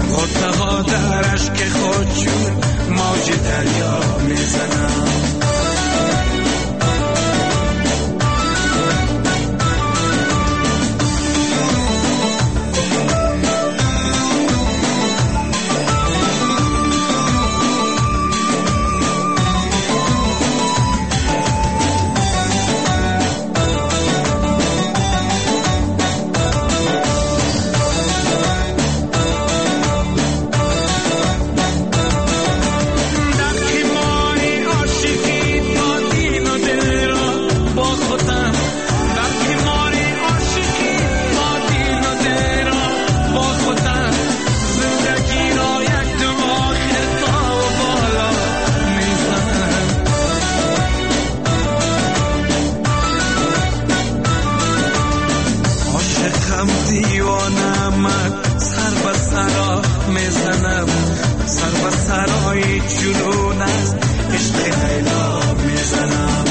غرقها در اشک خود چون موج دریا میزنم. سر به سرا میزنم، سر به سرای جنون است عشق لیلا میزنم.